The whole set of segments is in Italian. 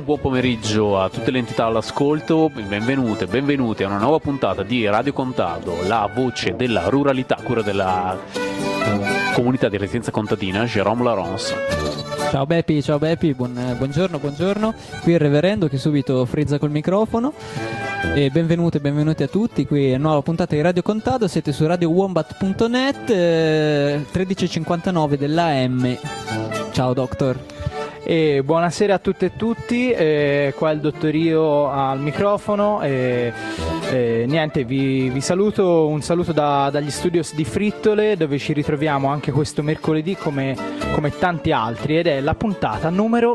buon pomeriggio a tutte le entità all'ascolto, benvenute, benvenuti a una nuova puntata di Radio Contado, la voce della ruralità, cura della comunità di residenza contadina, Jérôme Laurence. Ciao Beppi, buongiorno, qui il Reverendo che subito frizza col microfono. E benvenuti a tutti, qui è una nuova puntata di Radio Contado, siete su radiowombat.net, 13:59 dell'AM. Ciao Doctor. E buonasera a tutte e tutti, qua il dottorio al microfono niente, vi saluto, un saluto dagli studios di Frittole, dove ci ritroviamo anche questo mercoledì come tanti altri, ed è la puntata numero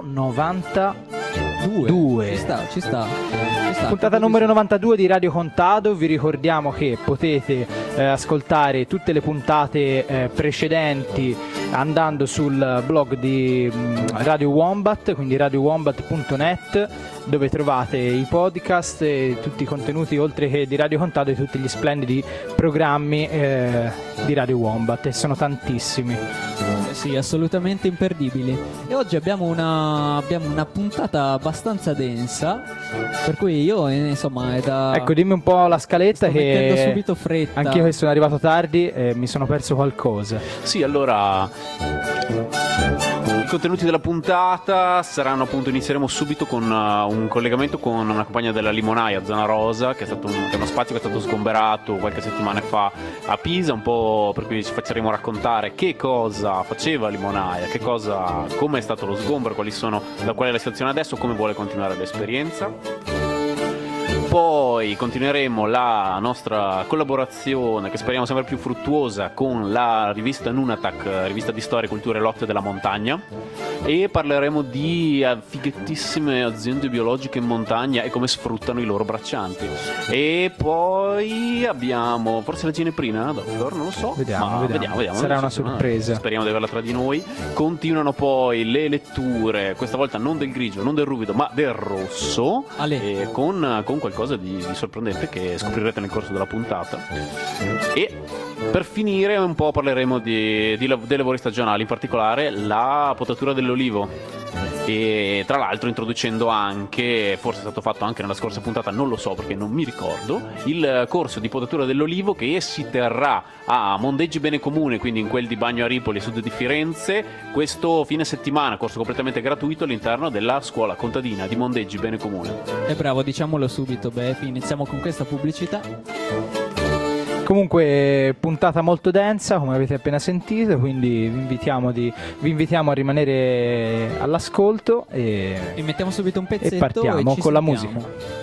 92. Ci sta. Puntata numero 92 di Radio Contado. Vi ricordiamo che potete ascoltare tutte le puntate precedenti andando sul blog di Radio Wombat, quindi radiowombat.net, dove trovate i podcast e tutti i contenuti, oltre che di Radio Contado, e tutti gli splendidi programmi di Radio Wombat, e sono tantissimi. Sì, assolutamente imperdibili. E oggi abbiamo una puntata abbastanza densa, per cui io insomma è da... Ecco, dimmi un po' la scaletta, sto mettendo subito fretta. Anch'io che sono arrivato tardi mi sono perso qualcosa. Sì, allora i contenuti della puntata saranno, appunto, inizieremo subito con un collegamento con una compagna della Limonaia, Zona Rosa, che è uno spazio che è stato sgomberato qualche settimana fa a Pisa, un po' per cui ci faremo raccontare che cosa faceva Limonaia, come è stato lo sgombero, qual è la situazione adesso, come vuole continuare l'esperienza. Poi continueremo la nostra collaborazione, che speriamo sempre più fruttuosa, con la rivista Nunatak, rivista di storia, cultura e lotte della montagna, e parleremo di fighettissime aziende biologiche in montagna e come sfruttano i loro braccianti. E poi abbiamo forse la gineprina, Doctor, non lo so, vediamo. Sarà una sorpresa, speriamo di averla tra di noi. Continuano poi le letture, questa volta non del grigio, non del ruvido, ma del rosso, con qualcosa di sorprendente che scoprirete nel corso della puntata. E per finire un po' parleremo dei lavori stagionali, in particolare la potatura dell'olivo, e tra l'altro introducendo anche, forse è stato fatto anche nella scorsa puntata, non lo so perché non mi ricordo, il corso di potatura dell'olivo che si terrà a Mondeggi Bene Comune, quindi in quel di Bagno a Ripoli, sud di Firenze, questo fine settimana, corso completamente gratuito all'interno della scuola contadina di Mondeggi Bene Comune. Bravo, diciamolo subito, iniziamo con questa pubblicità. Comunque puntata molto densa, come avete appena sentito, quindi vi invitiamo a rimanere all'ascolto e mettiamo subito un pezzetto e partiamo con la musica.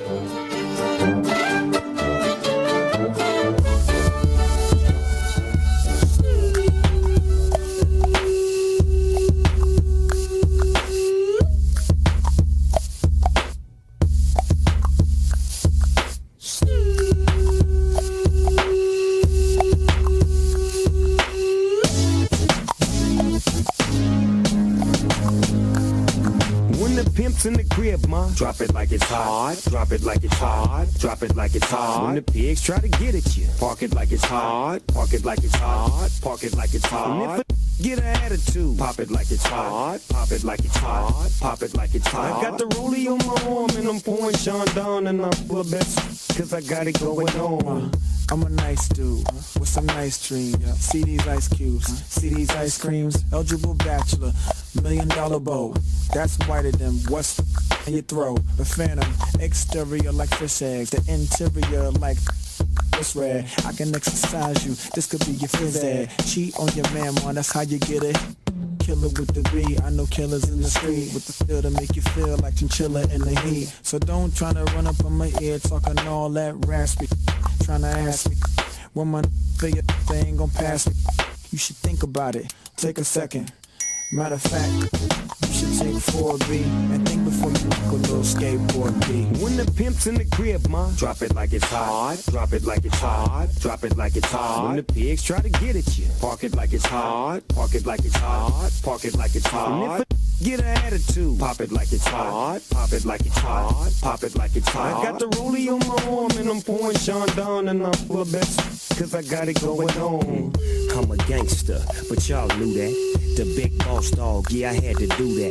In the crib, ma. Drop it like it's hot. Drop it like it's hot. Drop it like it's hot. When the pigs try to get at you, park it like it's hot. Park it like it's hot. Park it like it's hot. And if a get an attitude, pop it like it's hot. Pop it like it's hot. Pop it like it's hot. I got the rollie on my arm and I'm pouring Sean down, and I'm full of bets, cause I got it going on. I'm a nice dude with some nice dreams. See these ice cubes, see these ice creams. Eligible bachelor, $1 million bow. That's whiter than what's in your throat. The phantom, exterior like fish eggs, the interior like it's red. I can exercise you, this could be your phys ed. Cheat on your man, that's how you get it. Killer with the B, I know killers in the street with the feel to make you feel like chinchilla in the heat. So don't try to run up on my ear talking all that raspy, trying to ask me when my figure they ain't gon' pass me. You should think about it, take a second. Matter of fact, you should take 4B and think before you pick a little skateboard B. When the pimp's in the crib, ma, drop it like it's hot. Drop it like it's hot. Drop it like it's hot. When the pigs try to get at you, park it like it's hot. Park it like it's hot. Park it like it's hot. And if a get an attitude, pop it like it's hot. Pop it like it's hot. Pop it like it's hot. I got the rollie on my arm and I'm pouring Sean down, and I'm full of bets, cause I got it going on. I'm a gangster, but y'all knew that. The big boss dog, yeah, I had to do that. I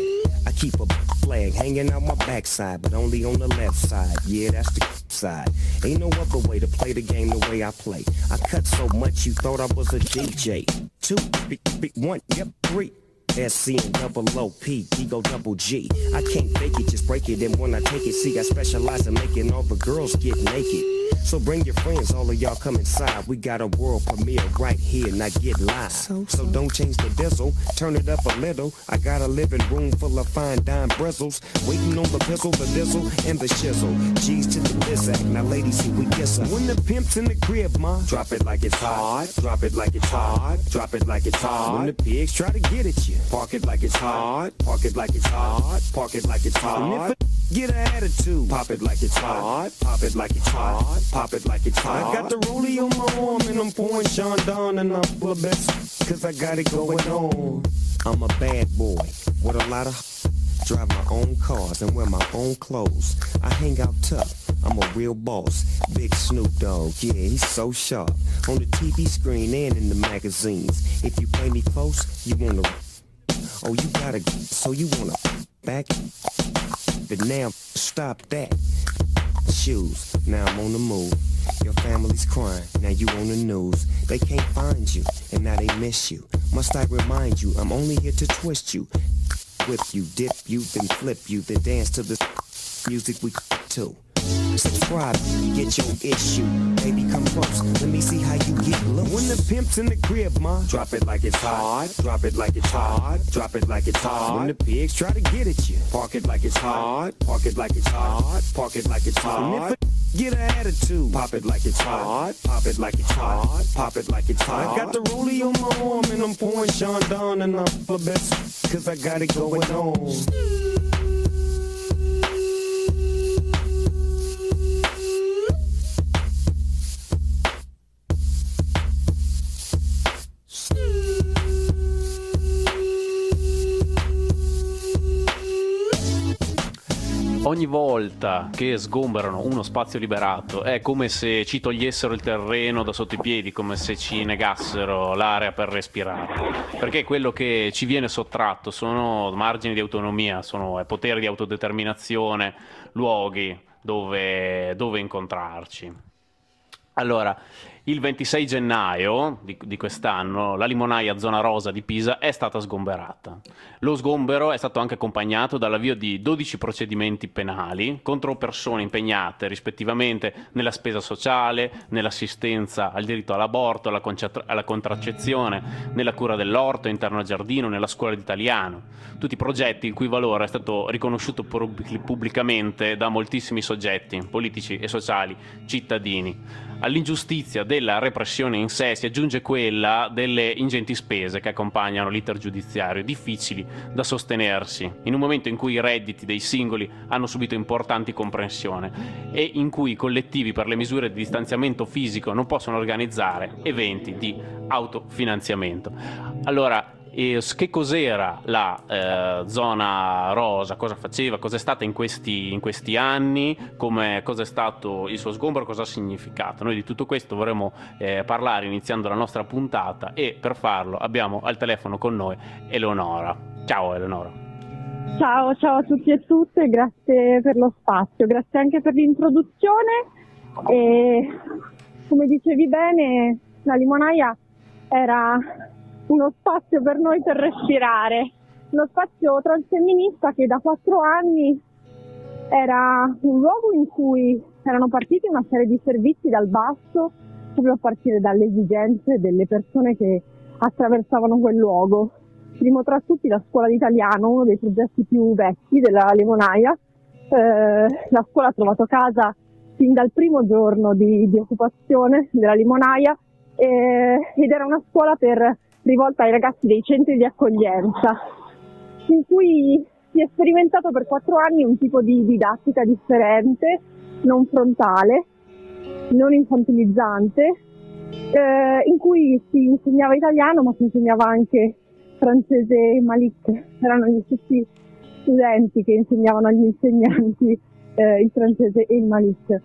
I keep a flag hanging out my backside, but only on the left side. Yeah, that's the side. Ain't no other way to play the game the way I play. I cut so much you thought I was a DJ. 2, big 1, yep, 3. SC and double OP, Ego double G. I can't fake it, just break it. And when I take it, see, I specialize in making all the girls get naked. So bring your friends, all of y'all come inside. We got a world premiere right here, now get live. So don't change the diesel, turn it up a little. I got a living room full of fine dime bristles, waiting on the pistol, the diesel, and the shizzle. G's to the bizac, now ladies, here we kiss her. When the pimp's in the crib, ma, drop it like it's hot. Drop it like it's hot. Drop it like it's hot. When the pigs try to get at you, park it like it's hot. Park it like it's hot. Park it like it's hot. And if a get an attitude, pop it like it's hot. Pop it like it's hot. Pop it like it's hot. I got the rollie on my arm and I'm pouring Sean Don and I'm full of best cause I got it going on. I'm a bad boy with a lot of drive my own cars and wear my own clothes. I hang out tough. I'm a real boss. Big Snoop Dogg, yeah, he's so sharp. On the TV screen and in the magazines. If you play me close, you wanna. Oh, you gotta. So you wanna back. But now, stop that. Shoes, now I'm on the move. Your family's crying, now you on the news. They can't find you, and now they miss you. Must I remind you, I'm only here to twist you. Whip you, dip you, then flip you, then dance to the music we to. Subscribe, get your issue. Baby, come close, let me see how you get low. When the pimp's in the crib, ma, drop it like it's hot. Drop it like it's hot. Drop it like it's hot. When the pigs try to get at you, park it like it's hot. Park it like it's hot. Park it like it's hot. And if a get an attitude, pop it like it's hot. Pop it like it's hot. Pop it like it's hot. I got the rollie on my arm and I'm pouring Sean Don and I'm the best cause I got it going on. Ogni volta che sgomberano uno spazio liberato è come se ci togliessero il terreno da sotto i piedi, come se ci negassero l'area per respirare, perché quello che ci viene sottratto sono margini di autonomia, sono poteri di autodeterminazione, luoghi dove incontrarci. Allora, il 26 gennaio di quest'anno la limonaia Zona Rosa di Pisa è stata sgomberata. Lo sgombero è stato anche accompagnato dall'avvio di 12 procedimenti penali contro persone impegnate rispettivamente nella spesa sociale, nell'assistenza al diritto all'aborto, alla contraccezione, nella cura dell'orto, interno al giardino, nella scuola di italiano. Tutti progetti il cui valore è stato riconosciuto pubblicamente da moltissimi soggetti politici e sociali cittadini. All'ingiustizia della repressione in sé si aggiunge quella delle ingenti spese che accompagnano l'iter giudiziario, difficili da sostenersi in un momento in cui i redditi dei singoli hanno subito importanti compressioni e in cui i collettivi per le misure di distanziamento fisico non possono organizzare eventi di autofinanziamento. Allora, che cos'era la Zona Rosa, cosa faceva, cosa è stata in questi anni, cosa è stato il suo sgombero, cosa ha significato. Noi di tutto questo vorremmo parlare iniziando la nostra puntata e per farlo abbiamo al telefono con noi Eleonora. Ciao Eleonora. Ciao a tutti e tutte, grazie per lo spazio, grazie anche per l'introduzione e come dicevi bene la limonaia era uno spazio per noi per respirare, uno spazio transfemminista che da 4 anni era un luogo in cui erano partiti una serie di servizi dal basso, proprio a partire dalle esigenze delle persone che attraversavano quel luogo. Primo tra tutti la scuola di italiano, uno dei progetti più vecchi della limonaia. La scuola ha trovato casa fin dal primo giorno di occupazione della limonaia ed era una scuola rivolta ai ragazzi dei centri di accoglienza, in cui si è sperimentato per 4 anni un tipo di didattica differente, non frontale, non infantilizzante, in cui si insegnava italiano ma si insegnava anche francese e Malik. Erano gli stessi studenti che insegnavano agli insegnanti il francese e il Malik.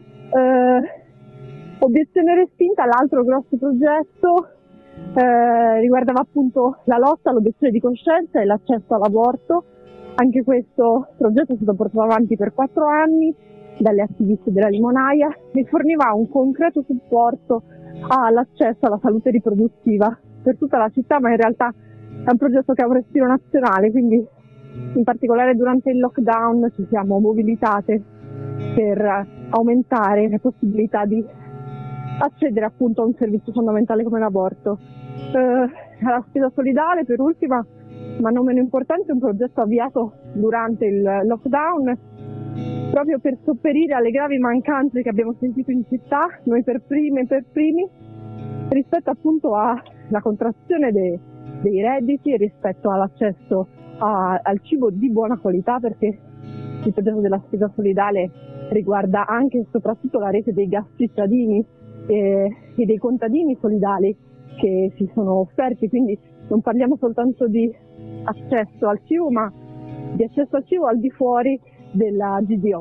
Obiezione respinta, l'altro grosso progetto riguardava appunto la lotta all'obiezione di coscienza e l'accesso all'aborto Anche questo progetto è stato portato avanti per 4 anni dalle attiviste della Limonaia e forniva un concreto supporto all'accesso alla salute riproduttiva per tutta la città, ma in realtà è un progetto che ha un respiro nazionale, quindi in particolare durante il lockdown ci siamo mobilitate per aumentare le possibilità di accedere appunto a un servizio fondamentale come l'aborto. La spesa solidale, per ultima, ma non meno importante, è un progetto avviato durante il lockdown proprio per sopperire alle gravi mancanze che abbiamo sentito in città, noi per primi, rispetto appunto alla contrazione dei redditi e rispetto all'accesso al cibo di buona qualità, perché il progetto della spesa solidale riguarda anche e soprattutto la rete dei gas cittadini e dei contadini solidali che si sono offerti, quindi non parliamo soltanto di accesso al cibo, ma di accesso al cibo al di fuori della GDO.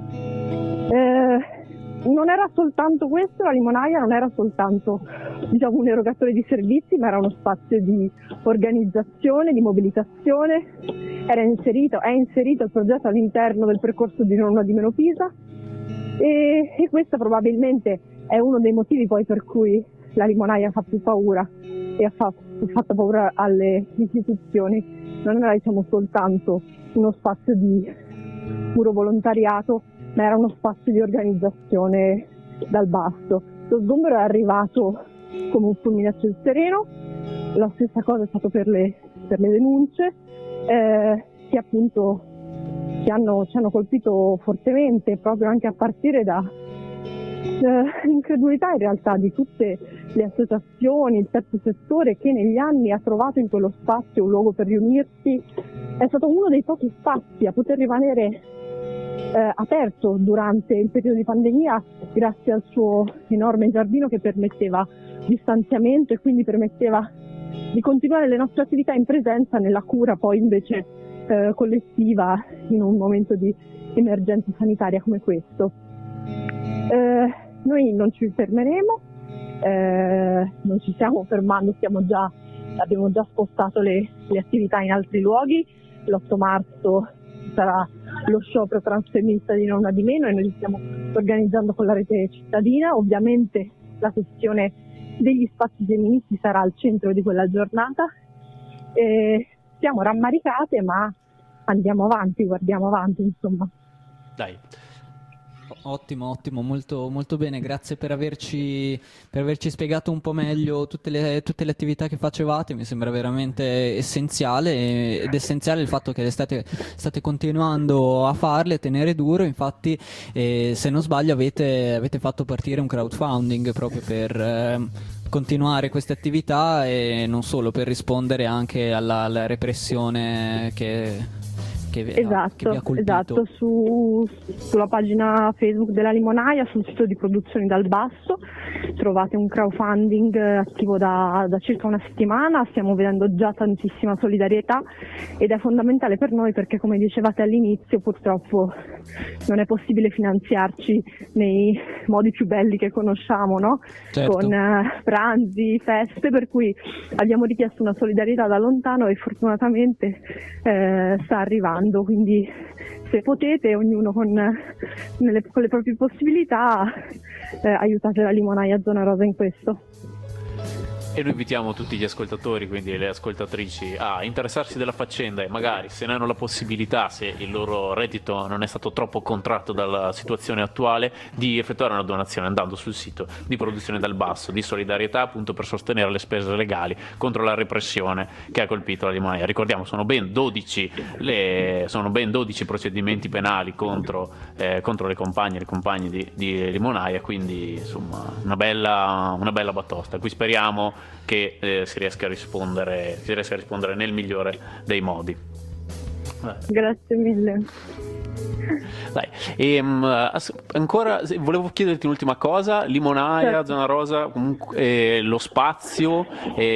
Non era soltanto questo, la Limonaia non era soltanto un erogatore di servizi, ma era uno spazio di organizzazione, di mobilitazione. È inserito il progetto all'interno del percorso di Non Una di Meno Pisa e questo probabilmente è uno dei motivi poi per cui la Limonaia fa più paura e ha fatto paura alle istituzioni. Non era soltanto uno spazio di puro volontariato, ma era uno spazio di organizzazione dal basso. Lo sgombero è arrivato come un fulmine a ciel sereno, la stessa cosa è stato per le denunce che appunto ci hanno colpito fortemente, proprio anche a partire da l'incredulità in realtà di tutte le associazioni, il terzo settore che negli anni ha trovato in quello spazio un luogo per riunirsi. È stato uno dei pochi spazi a poter rimanere aperto durante il periodo di pandemia grazie al suo enorme giardino che permetteva distanziamento e quindi permetteva di continuare le nostre attività in presenza nella cura poi invece collettiva in un momento di emergenza sanitaria come questo. Noi non ci fermeremo, non ci stiamo fermando, abbiamo già spostato le attività in altri luoghi. L'8 marzo sarà lo sciopero transfemminista di Non Una di Meno e noi ci stiamo organizzando con la rete cittadina. Ovviamente la questione degli spazi femministi sarà al centro di quella giornata. Siamo rammaricate, ma andiamo avanti, guardiamo avanti, insomma. Dai. Ottimo, molto, molto bene, grazie per averci spiegato un po' meglio tutte le attività che facevate. Mi sembra veramente essenziale ed essenziale il fatto che state continuando a farle, a tenere duro. Infatti se non sbaglio avete fatto partire un crowdfunding proprio per continuare queste attività e non solo, per rispondere anche alla repressione che vi ha colpito. Esatto, sulla pagina Facebook della Limonaia, sul sito di Produzioni dal Basso, trovate un crowdfunding attivo da circa una settimana. Stiamo vedendo già tantissima solidarietà ed è fondamentale per noi perché, come dicevate all'inizio, purtroppo non è possibile finanziarci nei modi più belli che conosciamo, no? Certo. Con pranzi, feste, per cui abbiamo richiesto una solidarietà da lontano e fortunatamente sta arrivando. Quindi se potete, ognuno con le proprie possibilità, aiutate la Limonaia Zona Rosa in questo. E noi invitiamo tutti gli ascoltatori, quindi le ascoltatrici, a interessarsi della faccenda e magari, se ne hanno la possibilità, se il loro reddito non è stato troppo contratto dalla situazione attuale, di effettuare una donazione andando sul sito di Produzione dal Basso, di solidarietà appunto per sostenere le spese legali contro la repressione che ha colpito la Limonaia. Ricordiamo, sono ben 12 procedimenti penali contro le compagne e i compagni di Limonaia, quindi insomma una bella batosta. Qui speriamo che si riesca a rispondere nel migliore dei modi. Grazie mille. Dai. Ancora volevo chiederti un'ultima cosa. Limonaia, certo. Zona Rosa, comunque, lo spazio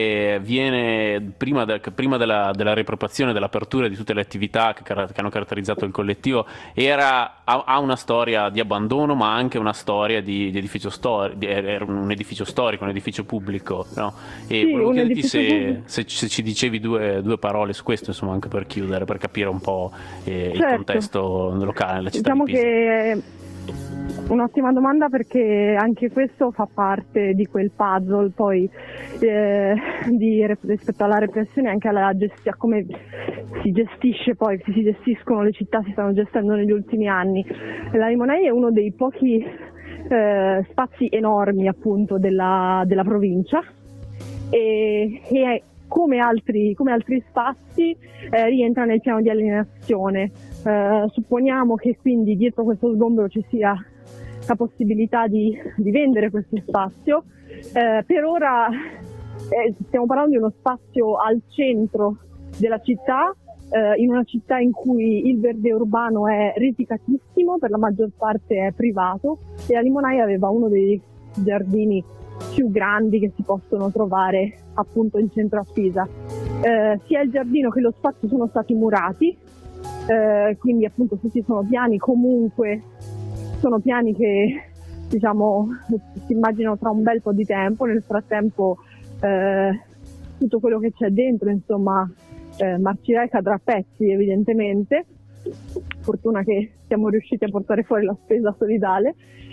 viene prima della riappropriazione, dell'apertura di tutte le attività che hanno caratterizzato il collettivo, ha una storia di abbandono, ma anche una storia di edificio storico, era un edificio storico, un edificio pubblico, no? E sì, volevo chiederti se ci dicevi due parole su questo, insomma, anche per chiudere, per capire un un po' il Certo. contesto locale nella città Diciamo di Pisa. che è un'ottima domanda, perché anche questo fa parte di quel puzzle poi rispetto alla repressione, anche a come si gestiscono le città, si stanno gestendo negli ultimi anni. La Limonei è uno dei pochi spazi enormi appunto della provincia e è, come altri spazi, rientra nel piano di alienazione. Supponiamo che quindi dietro questo sgombero ci sia la possibilità di vendere questo spazio. Per ora stiamo parlando di uno spazio al centro della città, in una città in cui il verde urbano è risicatissimo, per la maggior parte è privato, e la Limonaia aveva uno dei giardini più grandi che si possono trovare appunto in centro a Pisa. Sia il giardino che lo spazio sono stati murati, quindi appunto tutti sono piani, comunque sono piani che diciamo si immaginano tra un bel po' di tempo. Nel frattempo tutto quello che c'è dentro insomma marcirà e cadrà a pezzi, evidentemente. Fortuna che siamo riusciti a portare fuori la spesa solidale,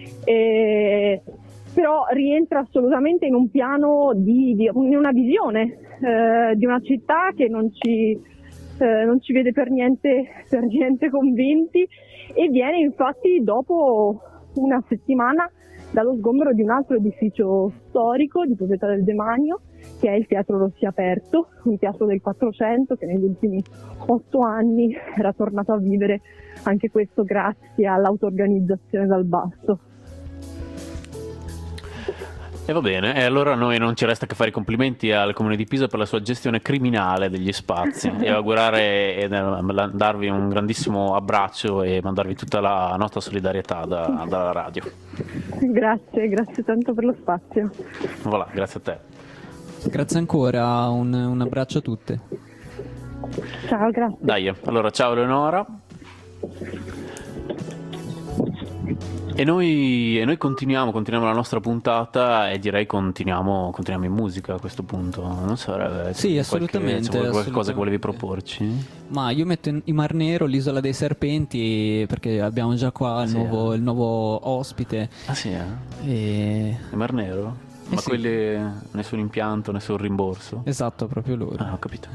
però rientra assolutamente in un piano in una visione di una città che non ci vede per niente convinti, e viene infatti dopo una settimana dallo sgombero di un altro edificio storico di proprietà del Demanio, che è il Teatro Rossi Aperto, un teatro del 400 che negli ultimi 8 anni era tornato a vivere, anche questo grazie all'auto-organizzazione dal basso. E va bene, e allora a noi non ci resta che fare i complimenti al Comune di Pisa per la sua gestione criminale degli spazi e augurare e darvi un grandissimo abbraccio e mandarvi tutta la nostra solidarietà dalla radio. Grazie tanto per lo spazio. Voilà, grazie a te. Grazie ancora, un abbraccio a tutte. Ciao, grazie. Dai, allora ciao Eleonora. E noi continuiamo la nostra puntata, e direi continuiamo in musica a questo punto. Non so, sì, assolutamente, c'è qualcosa assolutamente. che volevi proporci? Ma io metto in Mar Nero l'Isola dei Serpenti, perché abbiamo già qua il nuovo ospite. Ah sì, E... Il Mar Nero? Ma sì. quelli nessun impianto, nessun rimborso? Esatto, proprio loro. Ah, ho capito.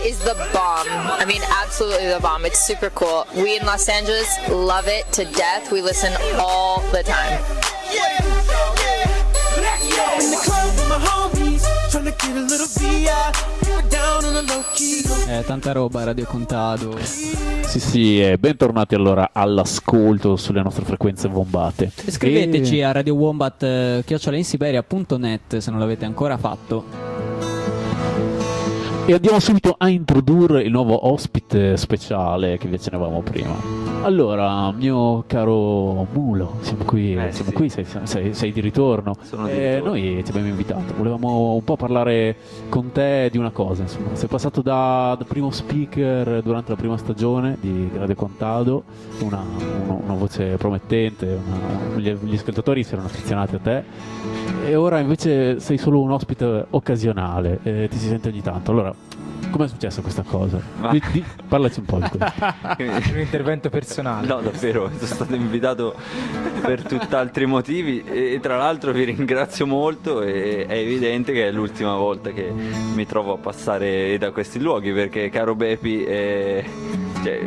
is the bomb. I mean, absolutely the bomb. It's super cool. We in Los Angeles love it to death. We listen all the time. In the club with my homies, trying to get a little VI, down on the low key. Tanta roba, Radio Contado. Sì, bentornati allora all'ascolto sulle nostre frequenze bombate. Scriveteci a radiowombat@insiberia.net se non l'avete ancora fatto. E andiamo subito a introdurre il nuovo ospite speciale che vi accennavamo prima. Allora, mio caro Mulo, siamo qui, sei di ritorno. Sono di ritorno. Noi ti abbiamo invitato, volevamo un po' parlare con te di una cosa, insomma. Sei passato da primo speaker durante la prima stagione di Radio Contado, una voce promettente, gli ascoltatori si erano affezionati a te, e ora invece sei solo un ospite occasionale, ti si sente ogni tanto. Allora, com'è successa questa cosa? Parlaci un po' di questo. Un intervento personale. No, davvero, sono stato invitato per tutt'altri motivi e tra l'altro vi ringrazio molto, e è evidente che è l'ultima volta che mi trovo a passare da questi luoghi, perché caro Bepi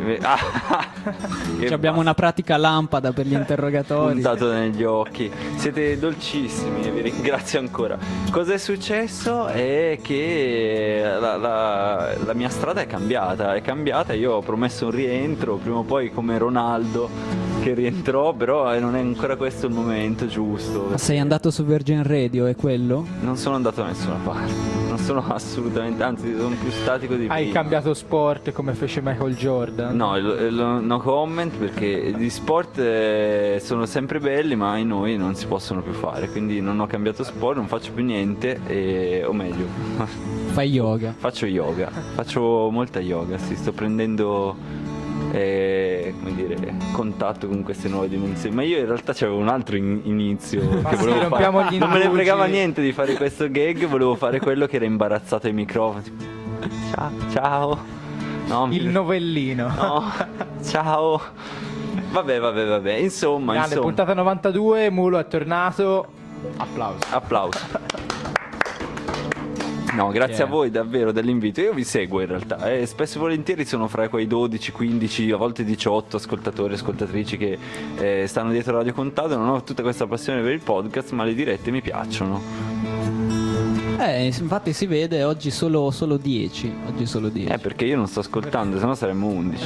Abbiamo una pratica lampada per gli interrogatori. puntato negli occhi, siete dolcissimi e vi ringrazio ancora. Cos'è successo? È che la mia strada è cambiata. Io ho promesso un rientro prima o poi, come Ronaldo, che rientrò, però non è ancora questo il momento giusto. Ma sei andato su Virgin Radio, è quello? Non sono andato da nessuna parte, non sono assolutamente, anzi sono più statico di prima. Hai cambiato sport come fece Michael Jordan? No, no comment, perché gli sport sono sempre belli, ma in noi non si possono più fare, quindi non ho cambiato sport, non faccio più niente, o meglio Fai yoga? faccio molta yoga, sto prendendo come dire, contatto con queste nuove dimensioni, ma io in realtà c'avevo un altro inizio che volevo fare. Non me ne fregava niente di fare questo gag, volevo fare quello che era imbarazzato ai microfoni, tipo, ciao. No, il novellino. No, ciao. Vabbè. Insomma. Puntata 92, Mulo è tornato. Applauso. No, grazie a voi davvero dell'invito. Io vi seguo in realtà, spesso e volentieri sono fra quei 12, 15, a volte 18 ascoltatori e ascoltatrici che stanno dietro Radio Contado. Non ho tutta questa passione per il podcast, ma le dirette mi piacciono. Infatti si vede oggi solo 10. Perché io non sto ascoltando, sennò saremmo 11.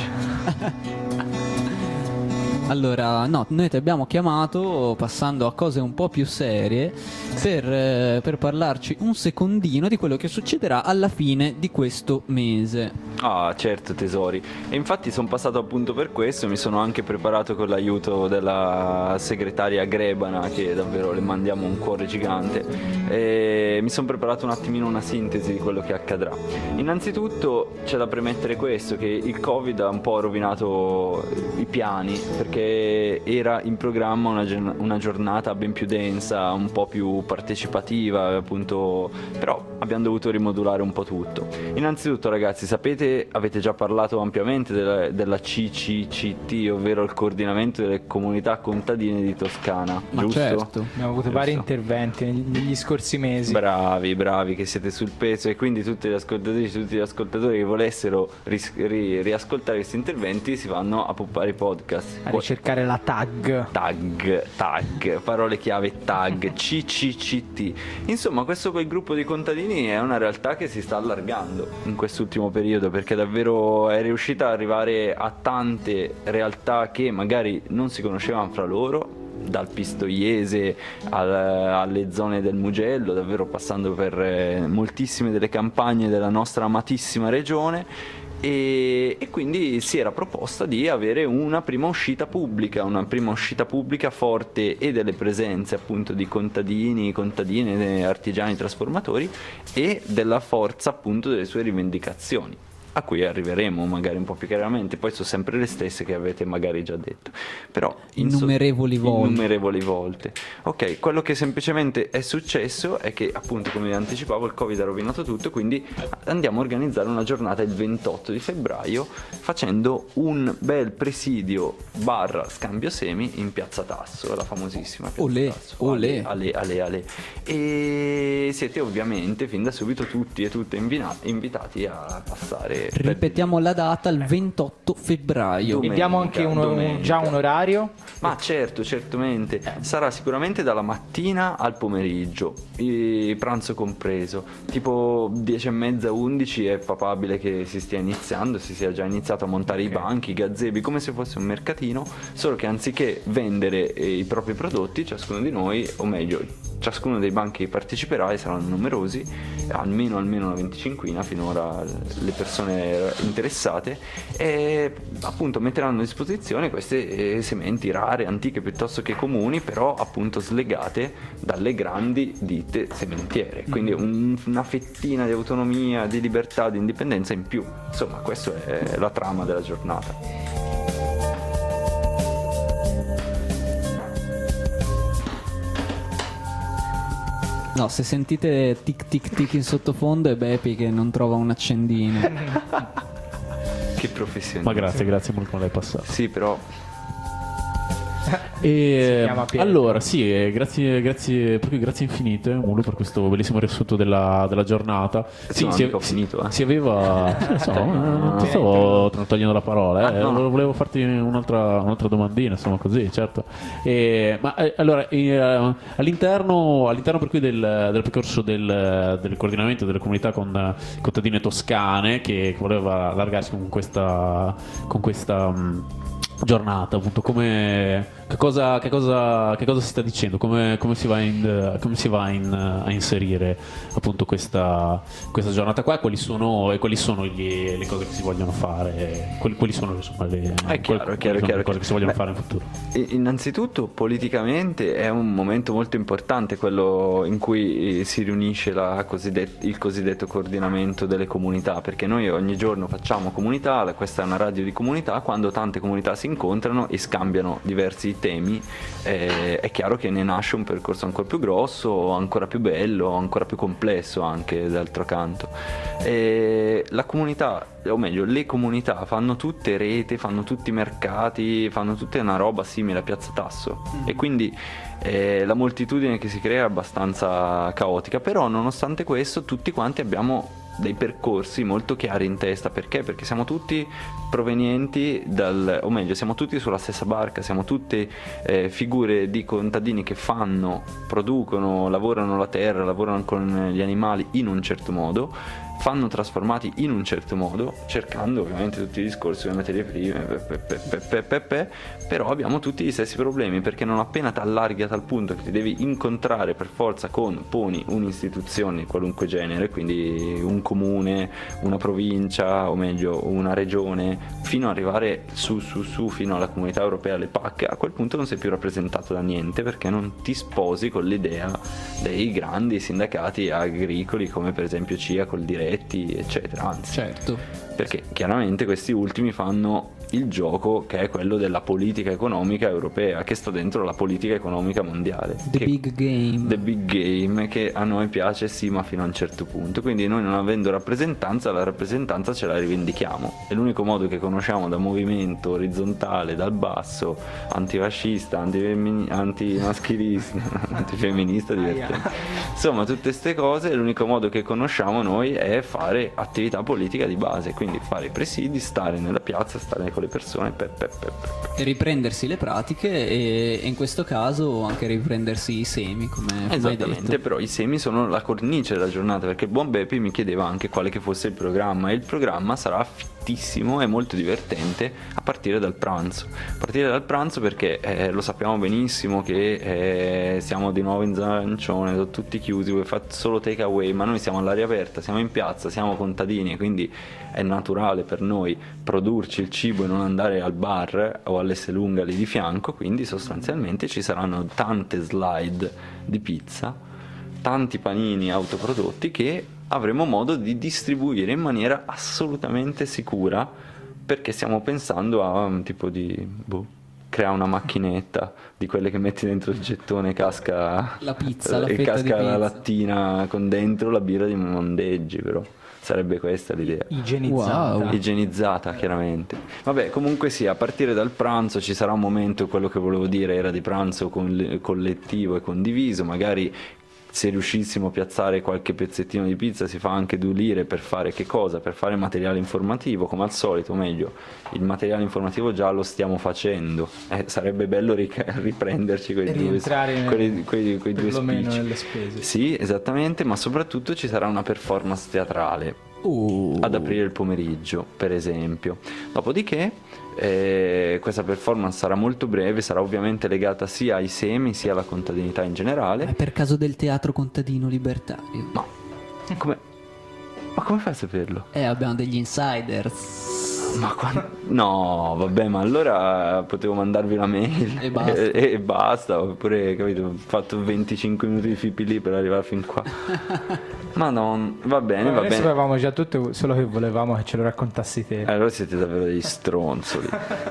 Allora, no, noi ti abbiamo chiamato passando a cose un po' più serie per parlarci un secondino di quello che succederà alla fine di questo mese. Ah, certo tesori. E infatti sono passato appunto per questo, mi sono anche preparato con l'aiuto della segretaria Grebana, che davvero le mandiamo un cuore gigante, e mi sono preparato un attimino una sintesi di quello che accadrà. Innanzitutto c'è da premettere questo, che il Covid ha un po' rovinato i piani, perché era in programma una giornata ben più densa, un po' più partecipativa appunto, però abbiamo dovuto rimodulare un po' tutto. Innanzitutto ragazzi, avete già parlato ampiamente della CCCT, ovvero il coordinamento delle comunità contadine di Toscana, ma giusto? Certo, abbiamo avuto vari interventi negli scorsi mesi. Bravi che siete sul pezzo, e quindi tutti gli ascoltatori che volessero riascoltare questi interventi si vanno a puppare i podcast, a ricercare la tag, parole chiave tag, CCCT. Insomma, questo quel gruppo di contadini è una realtà che si sta allargando in quest'ultimo periodo, perché davvero è riuscita ad arrivare a tante realtà che magari non si conoscevano fra loro, dal Pistoiese alle zone del Mugello, davvero passando per moltissime delle campagne della nostra amatissima regione. E quindi si era proposta di avere una prima uscita pubblica forte, e delle presenze appunto di contadini, contadine, artigiani, trasformatori, e della forza appunto delle sue rivendicazioni, a cui arriveremo magari un po' più chiaramente. Poi sono sempre le stesse che avete magari già detto, però innumerevoli volte. Ok, quello che semplicemente è successo è che appunto, come vi anticipavo, il Covid ha rovinato tutto, quindi andiamo a organizzare una giornata il 28 di febbraio facendo un bel presidio / scambio semi in Piazza Tasso, la famosissima Piazza Tasso. Ale. E siete ovviamente fin da subito tutti e tutte invitati a passare Ripetiamo la data, il 28 febbraio. E diamo anche già un orario? Ma certo, certamente. Sarà sicuramente dalla mattina al pomeriggio, pranzo compreso. Tipo 10:30, 11 è papabile che si stia iniziando, si sia già iniziato a montare i banchi, i gazzebi, come se fosse un mercatino, solo che anziché vendere i propri prodotti, ciascuno di noi, o meglio, ciascuno dei banchi che parteciperà, e saranno numerosi, almeno una 25ina finora le persone interessate, e appunto metteranno a disposizione queste sementi rare, antiche piuttosto che comuni, però appunto slegate dalle grandi ditte sementiere, quindi una fettina di autonomia, di libertà, di indipendenza in più. Insomma, questa è la trama della giornata. No, se sentite tic tic tic in sottofondo è Bepi che non trova un accendino. Che professionista. Ma grazie molto come l'hai passato. Sì, però allora sì, grazie infinite Mulu per questo bellissimo riassunto della giornata. Sì, ho finito. Si aveva non ti stavo togliendo la parola, no. Volevo farti un'altra domandina, insomma, così, certo. Allora all'interno per cui del percorso del coordinamento delle comunità contadine toscane che voleva allargarsi con questa giornata, appunto, che cosa si sta dicendo, come si va a inserire appunto questa giornata qua, quali sono le cose che si vogliono fare, quali sono insomma le cose che si vogliono fare in futuro. Innanzitutto politicamente è un momento molto importante quello in cui si riunisce il cosiddetto coordinamento delle comunità, perché noi ogni giorno facciamo comunità, questa è una radio di comunità, quando tante comunità si incontrano e scambiano diversi temi, è chiaro che ne nasce un percorso ancora più grosso, ancora più bello, ancora più complesso anche d'altro canto. La comunità, o meglio le comunità, fanno tutte rete, fanno tutti mercati, fanno tutte una roba simile a Piazza Tasso, e quindi la moltitudine che si crea è abbastanza caotica, però nonostante questo tutti quanti abbiamo dei percorsi molto chiari in testa. Perché? Perché siamo tutti provenienti o meglio siamo tutti sulla stessa barca, siamo tutte figure di contadini che producono, lavorano la terra, lavorano con gli animali in un certo modo, fanno trasformati in un certo modo, cercando ovviamente tutti i discorsi sulle materie prime, però abbiamo tutti gli stessi problemi, perché non appena ti allarghi a tal punto che ti devi incontrare per forza poni un'istituzione di qualunque genere, quindi un comune, una provincia, o meglio una regione, fino ad arrivare su fino alla comunità europea, le PAC, a quel punto non sei più rappresentato da niente, perché non ti sposi con l'idea dei grandi sindacati agricoli come per esempio CIA, col diretti, eccetera. Anzi, certo, perché chiaramente questi ultimi fanno il gioco che è quello della politica economica europea, che sta dentro la politica economica mondiale, the big game, che a noi piace sì, ma fino a un certo punto. Quindi noi, non avendo rappresentanza, la rappresentanza ce la rivendichiamo, e l'unico modo che conosciamo da movimento orizzontale, dal basso, antifascista, antimaschilista, antifemminista, divertente, insomma tutte ste cose, l'unico modo che conosciamo noi è fare attività politica di base, quindi fare i presidi, stare nella piazza, stare con le persone, e riprendersi le pratiche, e in questo caso anche riprendersi i semi, come esattamente, hai detto. però i semi sono la cornice della giornata, perché il buon Bepi mi chiedeva anche quale che fosse il programma, e il programma sarà fittissimo e molto divertente a partire dal pranzo. Perché lo sappiamo benissimo che siamo di nuovo in Zancione, sono tutti chiusi, voi fate solo take away, ma noi siamo all'aria aperta, siamo in piazza, siamo contadini, e quindi è naturale per noi produrci il cibo e non andare al bar o all'Esselunga lì di fianco. Quindi sostanzialmente ci saranno tante slide di pizza, tanti panini autoprodotti che avremo modo di distribuire in maniera assolutamente sicura, perché stiamo pensando a un tipo di creare una macchinetta di quelle che metti dentro il gettone, casca la pizza, la e fetta casca di la pizza, lattina con dentro la birra di Mondeggi, però sarebbe questa l'idea. Igienizzata, chiaramente. Vabbè, comunque sì, a partire dal pranzo ci sarà un momento, quello che volevo dire era di pranzo collettivo e condiviso, magari se riuscissimo a piazzare qualche pezzettino di pizza si fa anche 2 lire per fare che cosa? Per fare materiale informativo, come al solito, o meglio, il materiale informativo già lo stiamo facendo, sarebbe bello riprenderci quei due perlomeno speech. nelle spese. Sì, esattamente, ma soprattutto ci sarà una performance teatrale ad aprire il pomeriggio, per esempio. Dopodiché questa performance sarà molto breve, sarà ovviamente legata sia ai semi sia alla contadinità in generale. È per caso del teatro contadino libertario? Ma come fai a saperlo? Abbiamo degli insiders. No, vabbè, ma allora potevo mandarvi una mail e basta, oppure, capito, ho fatto 25 minuti di FIP lì per arrivare fin qua. Ma no, va bene. Noi sapevamo già tutto, solo che volevamo che ce lo raccontassi te. Allora siete davvero degli stronzoli.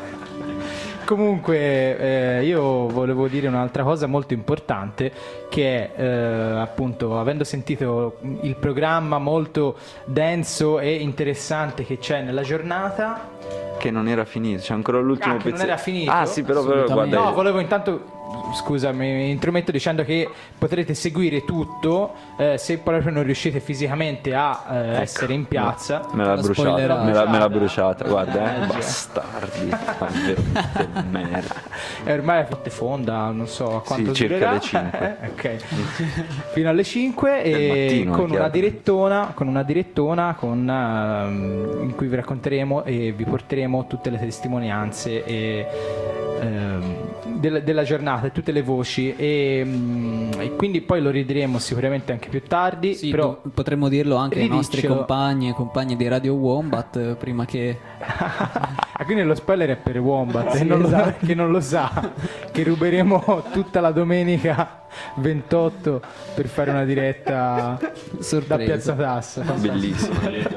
Comunque io volevo dire un'altra cosa molto importante, che è appunto, avendo sentito il programma molto denso e interessante che c'è nella giornata, che non era finito, c'è ancora l'ultimo pezzo. Non era finito? Ah sì, però guarda. No, volevo intanto, scusami, mi intrometto dicendo che potrete seguire tutto, se proprio non riuscite fisicamente a essere in piazza. Me l'ha bruciata, guarda, bastardi, veramente merda. E ormai è fatta fonda, non so a quanto circa durerà. le 5. Ok. Fino alle 5 e mattino, con una direttona in cui vi racconteremo e vi porteremo tutte le testimonianze della giornata, tutte le voci e quindi poi lo ridiremo sicuramente anche più tardi. Sì, però potremmo dirlo anche ai nostri compagni e compagni di Radio Wombat prima che quindi lo spoiler è per Wombat, sì, che non lo sa, che ruberemo tutta la domenica 28 per fare una diretta sorpresa da Piazza Tassa. Bellissimo.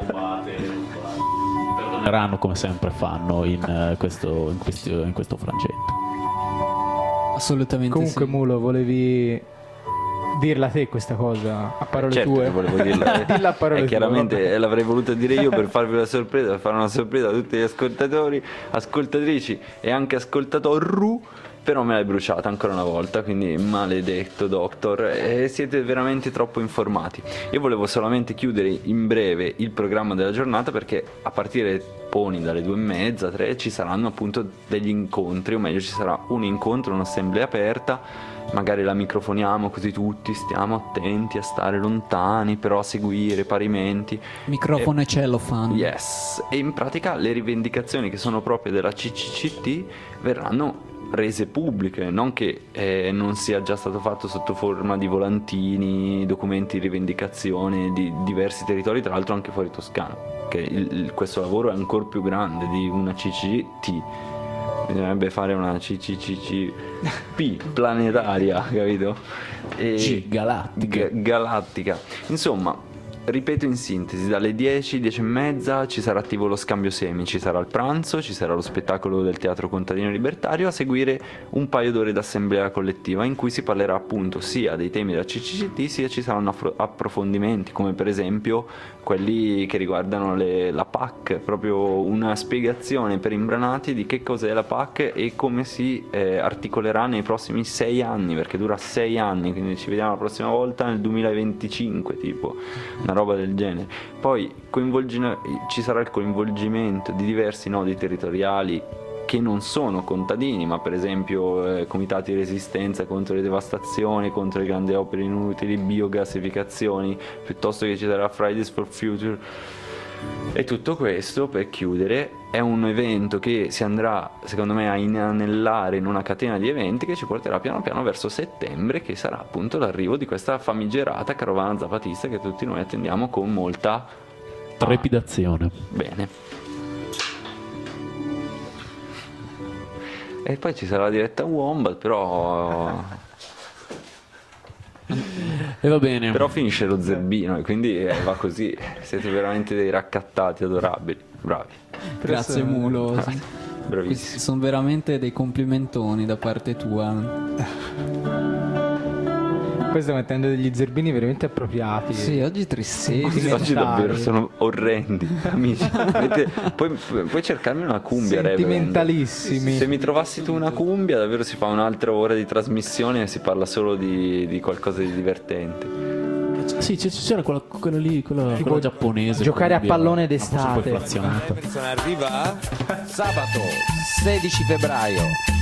Perdoneranno come sempre fanno in questo frangente. Assolutamente. Comunque sì. Mulo, volevi dirla te questa cosa a parole certo tue? Che volevo dirla. Dilla a parole tue. Chiaramente l'avrei voluta dire io per farvi una sorpresa, per fare una sorpresa a tutti gli ascoltatori, ascoltatrici e anche ascoltatori. Però me l'hai bruciata ancora una volta, quindi maledetto Doctor, siete veramente troppo informati. Io volevo solamente chiudere in breve il programma della giornata, perché a partire dalle 2:30, 3 ci saranno appunto degli incontri, o meglio ci sarà un incontro, un'assemblea aperta, magari la microfoniamo così tutti stiamo attenti a stare lontani, però a seguire parimenti. Microfono e cellophane. Yes, e in pratica le rivendicazioni che sono proprie della CCCT verranno rese pubbliche, non che non sia già stato fatto sotto forma di volantini, documenti di rivendicazione di diversi territori, tra l'altro anche fuori Toscana, che questo lavoro è ancora più grande di una CCT. Bisognerebbe fare una CCCP planetaria, capito? Galattica. Insomma, ripeto in sintesi, dalle 10, 10:30 ci sarà attivo lo scambio semi, ci sarà il pranzo, ci sarà lo spettacolo del Teatro Contadino Libertario, a seguire un paio d'ore d'assemblea collettiva in cui si parlerà appunto sia dei temi della CCCT, sia ci saranno approfondimenti, come per esempio quelli che riguardano la PAC, proprio una spiegazione per imbranati di che cos'è la PAC e come si articolerà nei prossimi 6 anni, perché dura 6 anni, quindi ci vediamo la prossima volta nel 2025, tipo una roba del genere. Poi ci sarà il coinvolgimento di diversi nodi territoriali che non sono contadini, ma per esempio comitati di resistenza contro le devastazioni, contro le grandi opere inutili, biogassificazioni, piuttosto che ci sarà Fridays for Future. E tutto questo, per chiudere, è un evento che si andrà, secondo me, a inanellare in una catena di eventi che ci porterà piano piano verso settembre, che sarà appunto l'arrivo di questa famigerata carovana zapatista che tutti noi attendiamo con molta trepidazione. Bene. E poi ci sarà la diretta Wombat, però e va bene. Però finisce lo zerbino e quindi va così. Siete veramente dei raccattati adorabili. Bravi. Grazie Mulo. Bravissimi. Sono veramente dei complimentoni da parte tua. Qua sto mettendo degli zerbini veramente appropriati. Sì, oggi tristissimi. Oggi davvero sono orrendi, amici. Puoi cercarmi una cumbia, sentimentalissimi. Se mi trovassi tu una cumbia, davvero si fa un'altra ora di trasmissione e si parla solo di qualcosa di divertente. Sì, c'era quella lì, quella giapponese. Giocare a cumbia, pallone un po' d'estate. inflazionata. Arriva sabato 16 febbraio.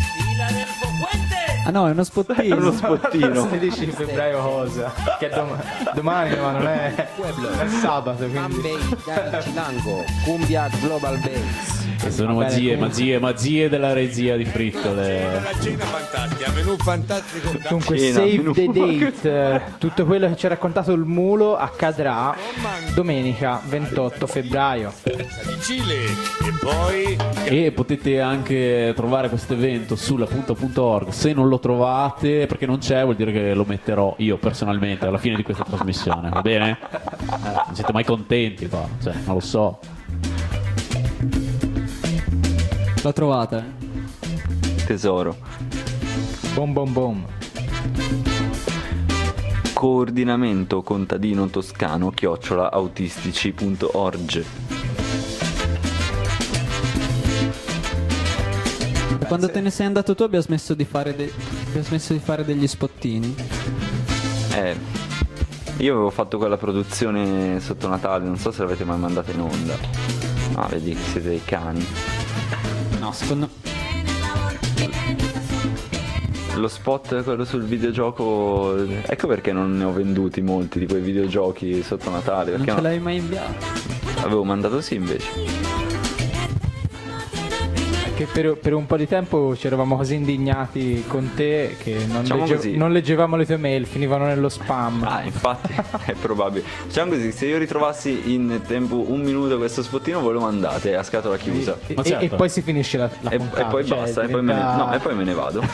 Ah no, è uno spottino. È uno spottino. 16 febbraio cosa? Che è domani, ma non è sabato, quindi. Mambei da Chilango, cumbia Global Bass. Sono magie della regia di Frittole. La cena fantastica, menù fantastico. Comunque save the date, tutto quello che ci ha raccontato il mulo accadrà domenica 28 febbraio. Di Cile e poi E potete anche trovare questo evento sulla punta.org. Se non lo trovate, perché non c'è, vuol dire che lo metterò io personalmente alla fine di questa trasmissione, va bene? Non siete mai contenti qua, cioè, non lo so. L'ho trovata. Tesoro. Bom bom bom. Coordinamento contadino toscano @autistici.org. E quando te ne sei andato tu abbiamo smesso di fare degli spottini. Io avevo fatto quella produzione sotto Natale, non so se l'avete mai mandata in onda. Ah, vedi, siete dei cani. No, secondo Lo spot, quello sul videogioco, ecco perché non ne ho venduti molti di quei videogiochi sotto Natale, non perché ce l'hai mai inviato. avevo mandato sì invece. Che per un po' di tempo ci eravamo così indignati con te che Diciamo così. non leggevamo le tue mail, finivano nello spam. Ah, infatti, è probabile. Diciamo così, se io ritrovassi in tempo un minuto questo spottino, voi lo mandate a scatola chiusa. E poi si finisce la E puntata. poi cioè, basta, diventa- e poi me ne vado.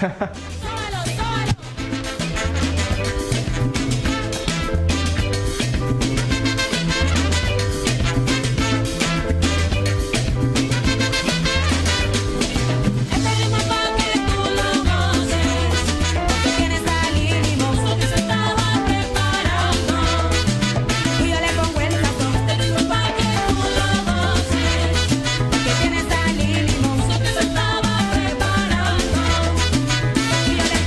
Tienes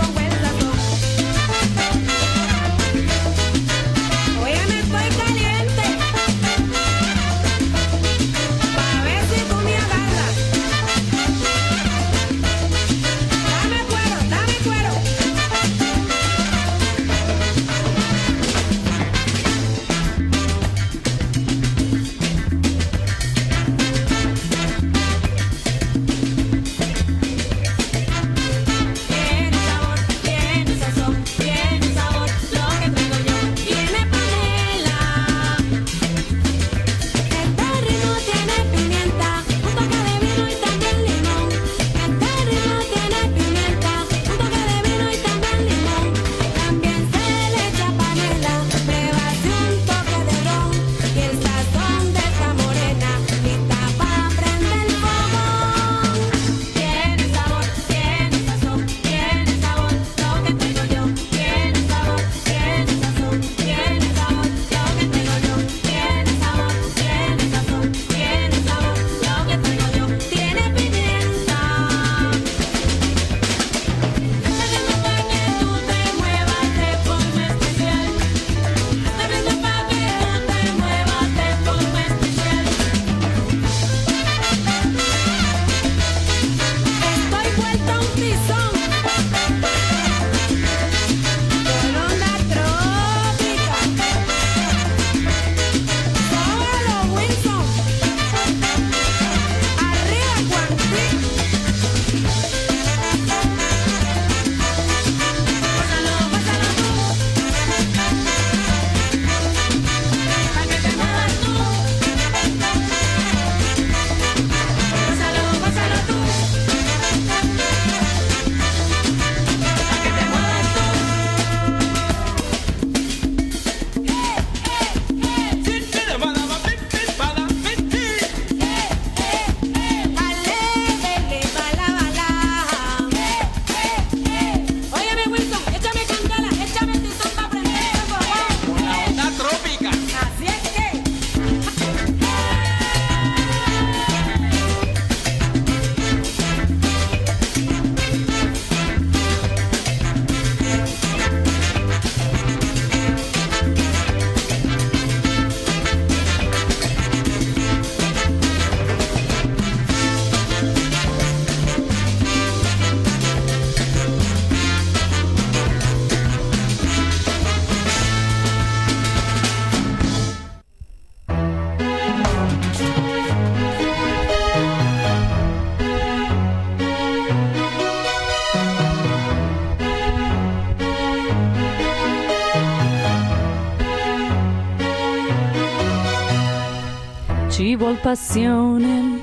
vuol passione,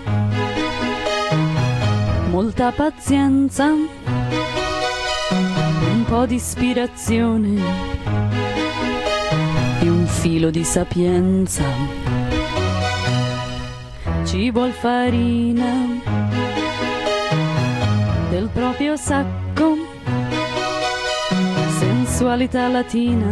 molta pazienza, un po' di ispirazione e un filo di sapienza. Ci vuol farina del proprio sacco, sensualità latina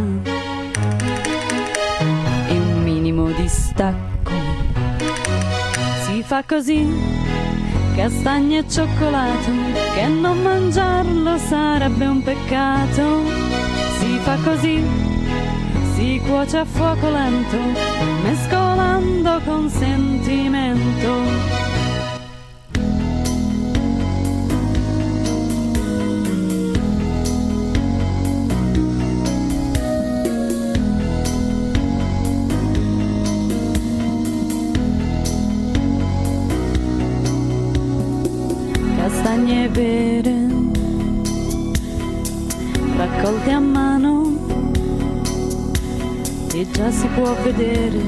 e un minimo di stacco. Si fa così, castagne e cioccolato, che non mangiarlo sarebbe un peccato. Si fa così, si cuoce a fuoco lento, mescolando con sentimento. Castagne vere, raccolte a mano, e già si può vedere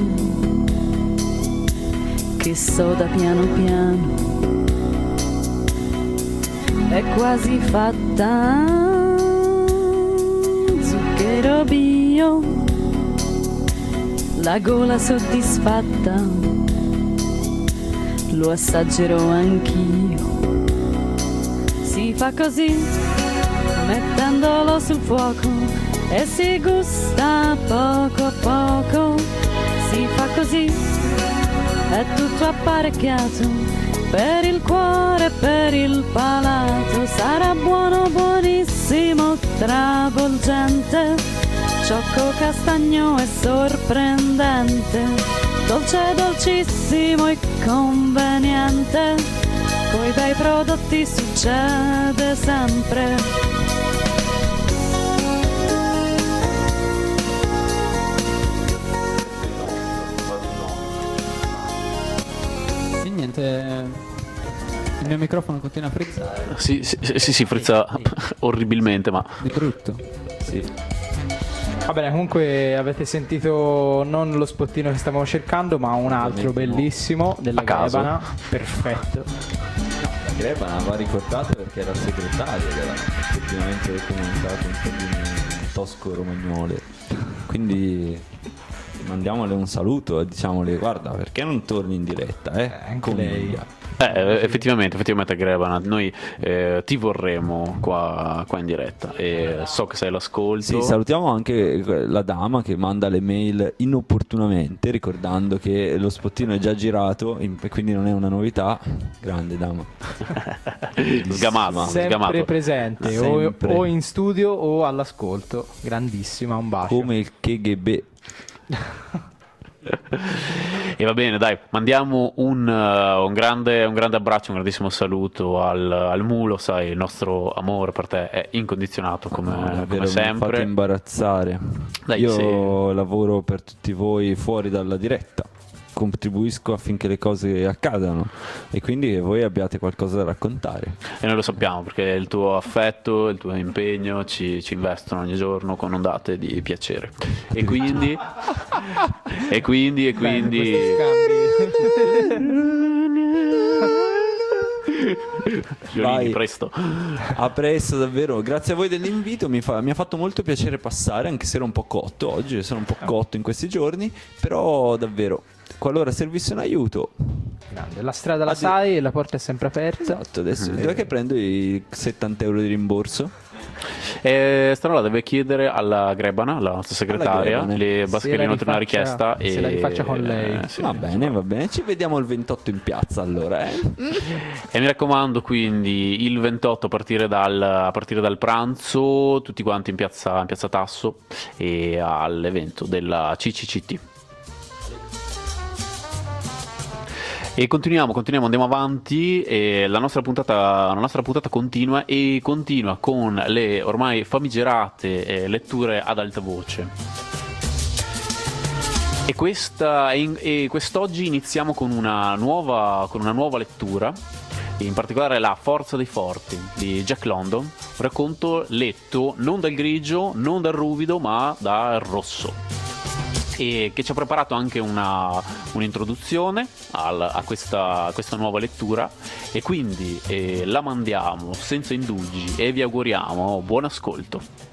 che soda piano piano è quasi fatta. Zucchero bio, la gola soddisfatta, lo assaggerò anch'io. Si fa così, mettendolo sul fuoco, e si gusta poco a poco. Si fa così, è tutto apparecchiato, per il cuore e per il palato. Sarà buono, buonissimo, travolgente, ciocco castagno e sorprendente, dolce, dolcissimo e conveniente. Coi bei prodotti succede sempre. E niente, il mio microfono continua a frizzare. Sì, frizza orribilmente, ma di brutto. Sì. Va bene, comunque avete sentito non lo spottino che stavamo cercando, ma un altro bellissimo della Grebana. Perfetto. La Grebana va ricordata perché era segretaria della effettivamente del comunicato tosco-romagnole. Quindi mandiamole un saluto e diciamole: guarda, perché non torni in diretta? Anche lei. Effettivamente Grebana, noi ti vorremmo qua in diretta, e so che sei all'ascolto. Sì, salutiamo anche la dama che manda le mail inopportunamente, ricordando che lo spottino è già girato e quindi non è una novità. Grande dama. Sgamato. Sempre presente, sempre. O in studio o all'ascolto. Grandissima, un bacio. Come il KGB. E va bene, dai, mandiamo un grande abbraccio, un grandissimo saluto al Mulo. Sai, il nostro amore per te è incondizionato come sempre. Mi fate imbarazzare. Dai, io lavoro per tutti voi fuori dalla diretta, contribuisco affinché le cose accadano e quindi voi abbiate qualcosa da raccontare. E noi lo sappiamo, perché il tuo affetto, il tuo impegno ci investono ogni giorno con ondate di piacere. E quindi Vai. Presto. A presto, davvero. Grazie a voi dell'invito, mi ha fatto molto piacere passare, anche se ero un po' cotto oggi, sono un po' cotto in questi giorni, però davvero, qualora servisse un aiuto, grande. La strada la sai e la porta è sempre aperta. Esatto, adesso dove che prendo i 70 euro di rimborso? Starola deve chiedere alla Grebana, la nostra segretaria, le basta che inoltre una richiesta se la rifaccia con lei. Sì. Va bene, ci vediamo il 28 in piazza allora. E mi raccomando, quindi il 28 a partire dal pranzo, tutti quanti in piazza Tasso e all'evento della CCCT. E continuiamo, andiamo avanti, e la nostra puntata continua con le ormai famigerate letture ad alta voce. E quest'oggi iniziamo con una nuova lettura, in particolare La forza dei forti di Jack London, un racconto letto non dal grigio, non dal ruvido, ma dal rosso. e che ci ha preparato anche un'introduzione a questa nuova lettura, e quindi la mandiamo senza indugi e vi auguriamo buon ascolto.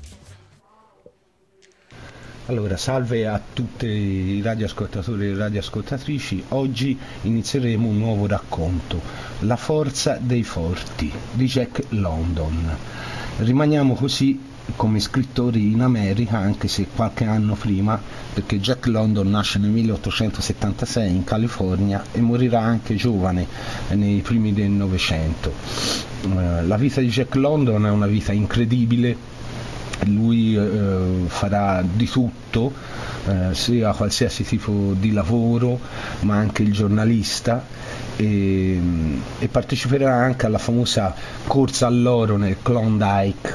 Allora, salve a tutti i radioascoltatori e radioascoltatrici. Oggi inizieremo un nuovo racconto, La forza dei forti di Jack London. Rimaniamo così come scrittori in America, anche se qualche anno prima, perché Jack London nasce nel 1876 in California e morirà anche giovane nei primi del Novecento. La vita di Jack London è una vita incredibile. Lui farà di tutto, sia qualsiasi tipo di lavoro, ma anche il giornalista, e parteciperà anche alla famosa corsa all'oro nel Klondike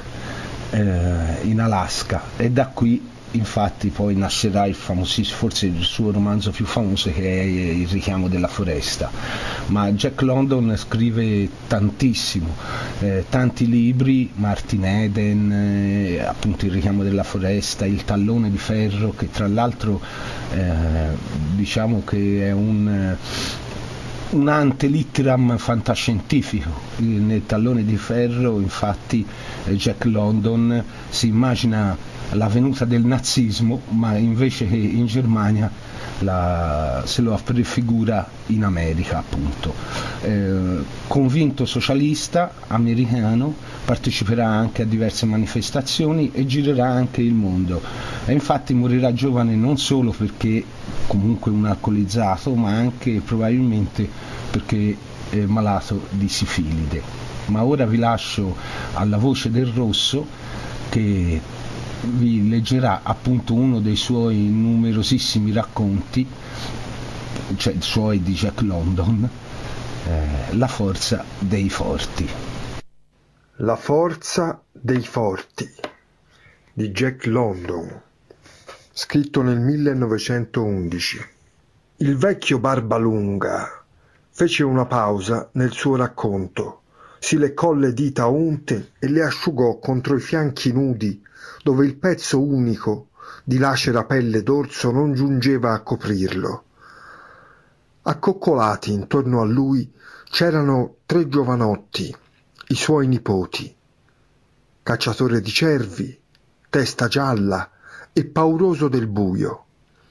in Alaska, e da qui infatti poi nascerà il famosissimo, forse il suo romanzo più famoso, che è Il richiamo della foresta. Ma Jack London scrive tantissimo, tanti libri, Martin Eden, appunto Il richiamo della foresta, Il tallone di ferro, che tra l'altro diciamo che è un antelitteram fantascientifico. Nel tallone di ferro infatti Jack London si immagina la venuta del nazismo, ma invece che in Germania se lo prefigura in America, appunto. Convinto socialista americano, parteciperà anche a diverse manifestazioni e girerà anche il mondo, e infatti morirà giovane non solo perché comunque un alcolizzato, ma anche probabilmente perché è malato di sifilide. Ma ora vi lascio alla voce del Rosso, che vi leggerà appunto uno dei suoi numerosissimi racconti, cioè suoi di Jack London, La forza dei forti. La forza dei forti di Jack London, scritto nel 1911. Il vecchio Barbalunga fece una pausa nel suo racconto, si leccò le dita unte e le asciugò contro i fianchi nudi, dove il pezzo unico di lacera pelle d'orso non giungeva a coprirlo. Accoccolati intorno a lui c'erano 3 giovanotti, i suoi nipoti. Cacciatore di cervi, testa gialla e pauroso del buio.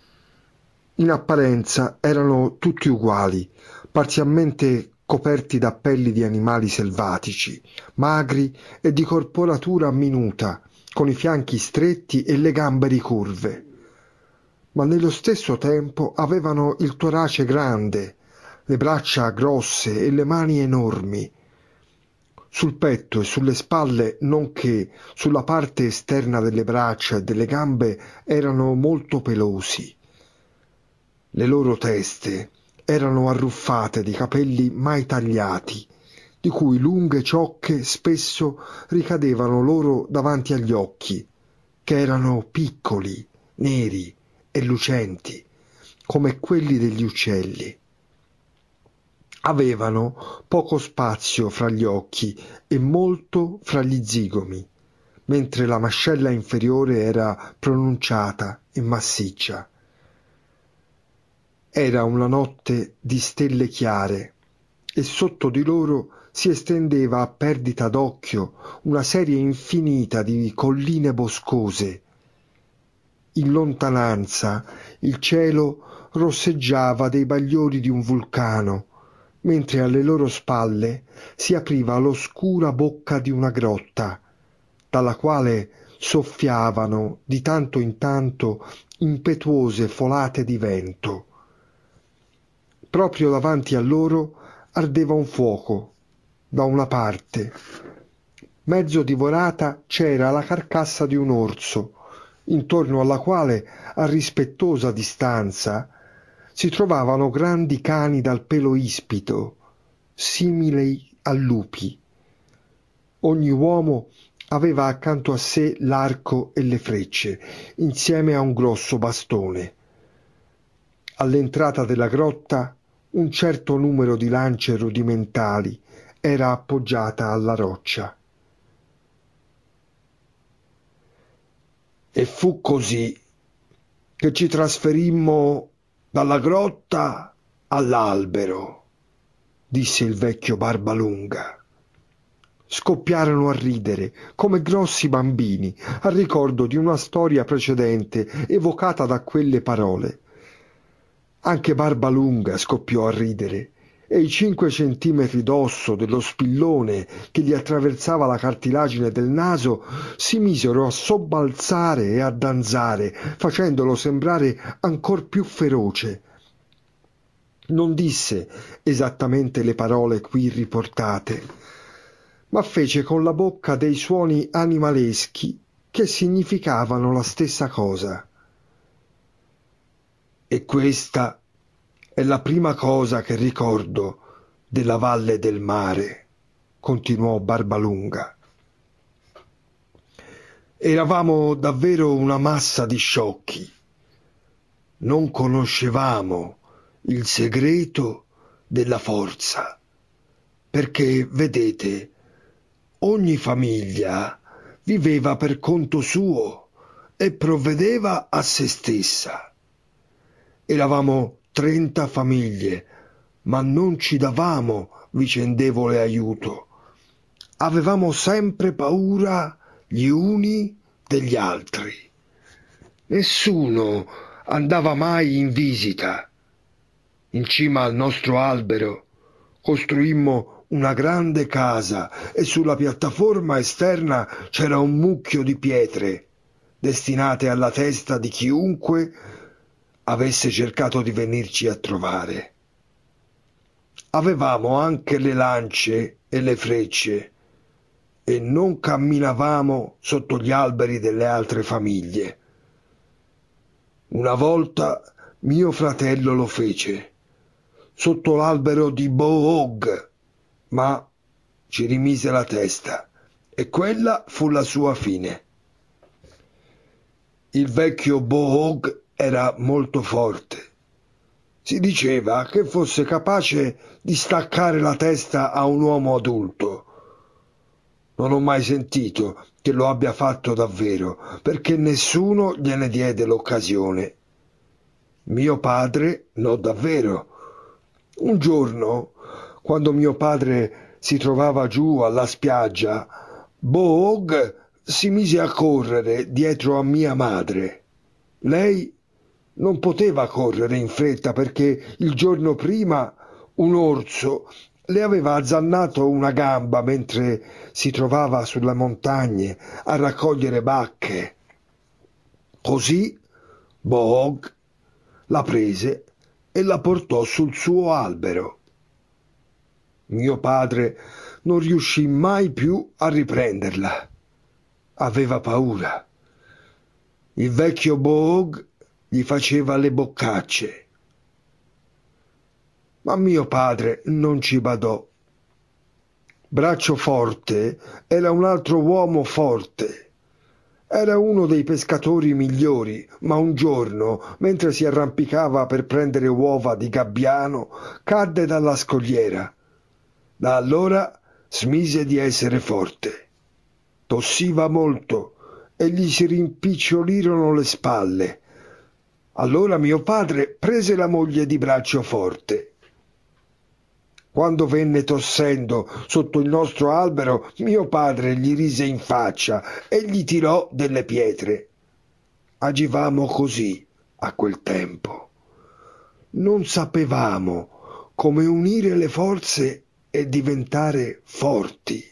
In apparenza erano tutti uguali, parzialmente coperti da pelli di animali selvatici, magri e di corporatura minuta, con i fianchi stretti e le gambe ricurve, ma nello stesso tempo avevano il torace grande, le braccia grosse e le mani enormi. Sul petto e sulle spalle, nonché sulla parte esterna delle braccia e delle gambe, erano molto pelosi. Le loro teste erano arruffate di capelli mai tagliati, di cui lunghe ciocche spesso ricadevano loro davanti agli occhi, che erano piccoli, neri e lucenti, come quelli degli uccelli. Avevano poco spazio fra gli occhi e molto fra gli zigomi, mentre la mascella inferiore era pronunciata e massiccia. Era una notte di stelle chiare e sotto di loro si estendeva a perdita d'occhio una serie infinita di colline boscose. In lontananza il cielo rosseggiava dei bagliori di un vulcano, mentre alle loro spalle si apriva l'oscura bocca di una grotta, dalla quale soffiavano di tanto in tanto impetuose folate di vento. Proprio davanti a loro ardeva un fuoco. Da una parte, mezzo divorata, c'era la carcassa di un orso, intorno alla quale, a rispettosa distanza, si trovavano grandi cani dal pelo ispido, simili a lupi. Ogni uomo aveva accanto a sé l'arco e le frecce, insieme a un grosso bastone. All'entrata della grotta, un certo numero di lance rudimentali era appoggiata alla roccia. E fu così che ci trasferimmo dalla grotta all'albero, disse il vecchio Barbalunga. Scoppiarono a ridere come grossi bambini al ricordo di una storia precedente evocata da quelle parole. Anche Barbalunga scoppiò a ridere e i 5 centimetri d'osso dello spillone che gli attraversava la cartilagine del naso si misero a sobbalzare e a danzare, facendolo sembrare ancor più feroce. Non disse esattamente le parole qui riportate, ma fece con la bocca dei suoni animaleschi che significavano la stessa cosa. E questa è la prima cosa che ricordo della Valle del Mare, continuò Barbalunga. Eravamo davvero una massa di sciocchi. Non conoscevamo il segreto della forza, perché, vedete, ogni famiglia viveva per conto suo e provvedeva a se stessa. Eravamo 30 famiglie, ma non ci davamo vicendevole aiuto. Avevamo sempre paura gli uni degli altri. Nessuno andava mai in visita. In cima al nostro albero costruimmo una grande casa e sulla piattaforma esterna c'era un mucchio di pietre destinate alla testa di chiunque avesse cercato di venirci a trovare. Avevamo anche le lance e le frecce e non camminavamo sotto gli alberi delle altre famiglie. Una volta mio fratello lo fece, sotto l'albero di Bohog, ma ci rimise la testa e quella fu la sua fine. Il vecchio Bohog era molto forte. Si diceva che fosse capace di staccare la testa a un uomo adulto. Non ho mai sentito che lo abbia fatto davvero, perché nessuno gliene diede l'occasione. Mio padre no davvero. Un giorno, quando mio padre si trovava giù alla spiaggia, Bohog si mise a correre dietro a mia madre. Lei non poteva correre in fretta perché il giorno prima un orso le aveva azzannato una gamba mentre si trovava sulle montagne a raccogliere bacche. Così Bohog la prese e la portò sul suo albero. Mio padre non riuscì mai più a riprenderla. Aveva paura. Il vecchio Bohog gli faceva le boccacce. Ma mio padre non ci badò. Bracioforte era un altro uomo forte. Era uno dei pescatori migliori, ma un giorno, mentre si arrampicava per prendere uova di gabbiano, cadde dalla scogliera. Da allora smise di essere forte. Tossiva molto e gli si rimpicciolirono le spalle. Allora mio padre prese la moglie di Bracioforte. Quando venne tossendo sotto il nostro albero, mio padre gli rise in faccia e gli tirò delle pietre. Agivamo così a quel tempo. Non sapevamo come unire le forze e diventare forti.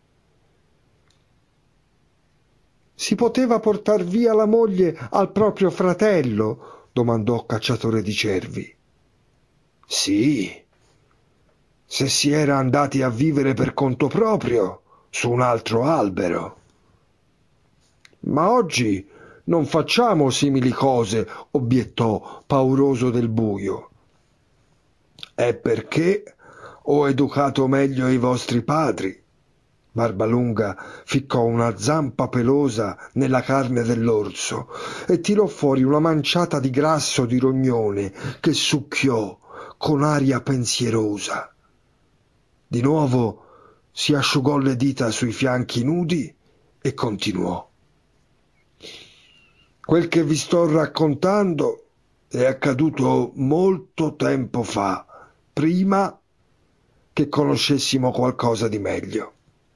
Si poteva portar via la moglie al proprio fratello? Domandò Cacciatore di Cervi. Sì, se si era andati a vivere per conto proprio su un altro albero. Ma oggi non facciamo simili cose, obiettò, pauroso del buio. È perché ho educato meglio i vostri padri. Barbalunga ficcò una zampa pelosa nella carne dell'orso e tirò fuori una manciata di grasso di rognone che succhiò con aria pensierosa. Di nuovo si asciugò le dita sui fianchi nudi e continuò. Quel che vi sto raccontando è accaduto molto tempo fa, prima che conoscessimo qualcosa di meglio.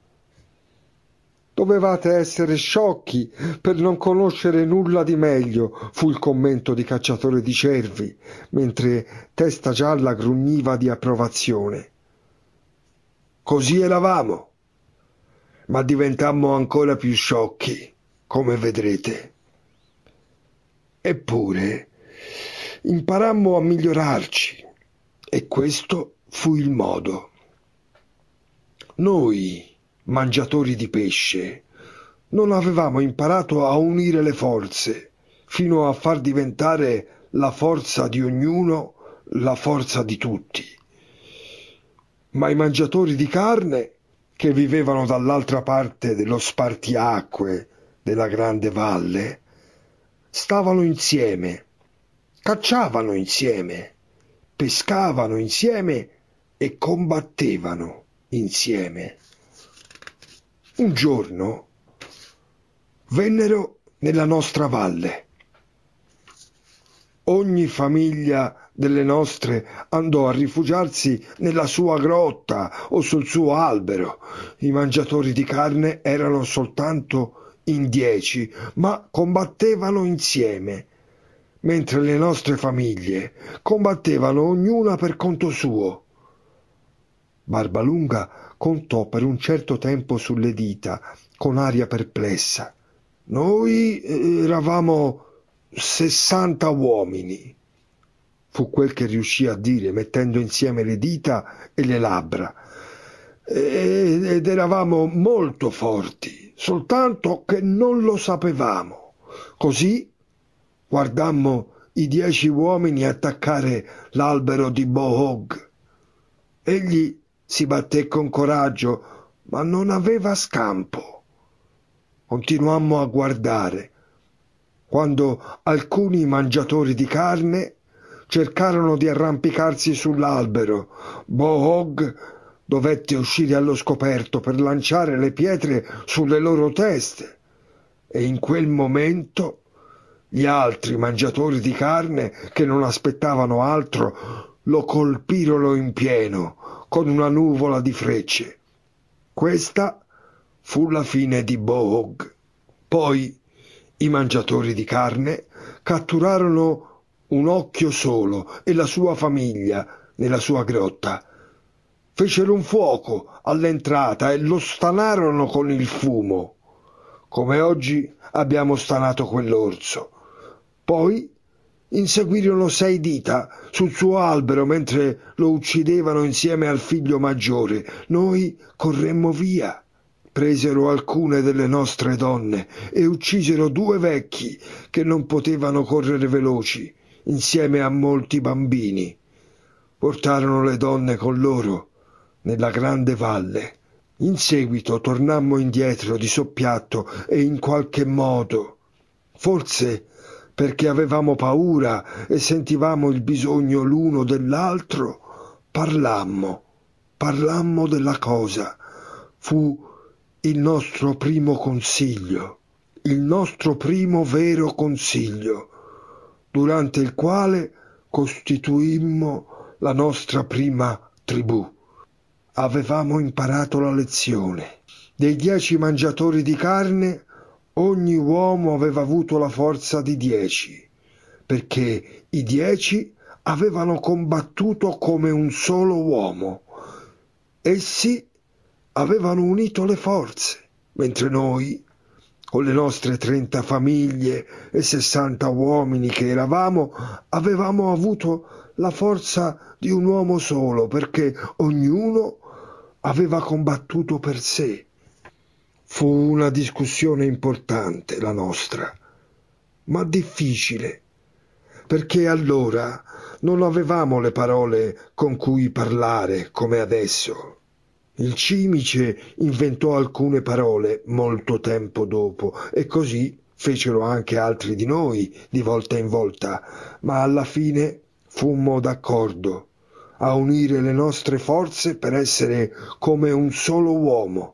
Dovevate essere sciocchi per non conoscere nulla di meglio, fu il commento di Cacciatore di Cervi, mentre Testa Gialla grugniva di approvazione. Così eravamo, ma diventammo ancora più sciocchi, come vedrete. Eppure imparammo a migliorarci, e questo fu il modo. Noi, mangiatori di pesce, non avevamo imparato a unire le forze fino a far diventare la forza di ognuno la forza di tutti. Ma i mangiatori di carne, che vivevano dall'altra parte dello spartiacque della grande valle, stavano insieme, cacciavano insieme, pescavano insieme e combattevano insieme. Un giorno vennero nella nostra valle. Ogni famiglia delle nostre andò a rifugiarsi nella sua grotta o sul suo albero. I mangiatori di carne erano soltanto in 10, ma combattevano insieme, mentre le nostre famiglie combattevano ognuna per conto suo. Barbalunga contò per un certo tempo sulle dita, con aria perplessa. Noi eravamo 60 uomini, fu quel che riuscì a dire, mettendo insieme le dita e le labbra. Ed eravamo molto forti, soltanto che non lo sapevamo. Così guardammo i 10 uomini attaccare l'albero di Bohog. Egli si batté con coraggio, ma non aveva scampo. Continuammo a guardare, quando alcuni mangiatori di carne cercarono di arrampicarsi sull'albero. Bohog dovette uscire allo scoperto per lanciare le pietre sulle loro teste, e in quel momento gli altri mangiatori di carne, che non aspettavano altro, lo colpirono in pieno con una nuvola di frecce. Questa fu la fine di Bohog. Poi i mangiatori di carne catturarono un occhio solo e la sua famiglia nella sua grotta. Fecero un fuoco all'entrata e lo stanarono con il fumo, come oggi abbiamo stanato quell'orso. Poi inseguirono 6 dita sul suo albero mentre lo uccidevano insieme al figlio maggiore. Noi corremmo via. Presero alcune delle nostre donne e uccisero 2 vecchi che non potevano correre veloci, insieme a molti bambini. Portarono le donne con loro nella grande valle. In seguito tornammo indietro di soppiatto e in qualche modo, forse perché avevamo paura e sentivamo il bisogno l'uno dell'altro, parlammo della cosa. Fu il nostro primo consiglio, il nostro primo vero consiglio, durante il quale costituimmo la nostra prima tribù. Avevamo imparato la lezione. Dei 10 mangiatori di carne, ogni uomo aveva avuto la forza di 10, perché i 10 avevano combattuto come un solo uomo. Essi avevano unito le forze, mentre noi, con le nostre 30 famiglie e 60 uomini che eravamo, avevamo avuto la forza di un uomo solo, perché ognuno aveva combattuto per sé. Fu una discussione importante la nostra, ma difficile, perché allora non avevamo le parole con cui parlare come adesso. Il cimice inventò alcune parole molto tempo dopo, e così fecero anche altri di noi di volta in volta, ma alla fine fummo d'accordo a unire le nostre forze per essere come un solo uomo.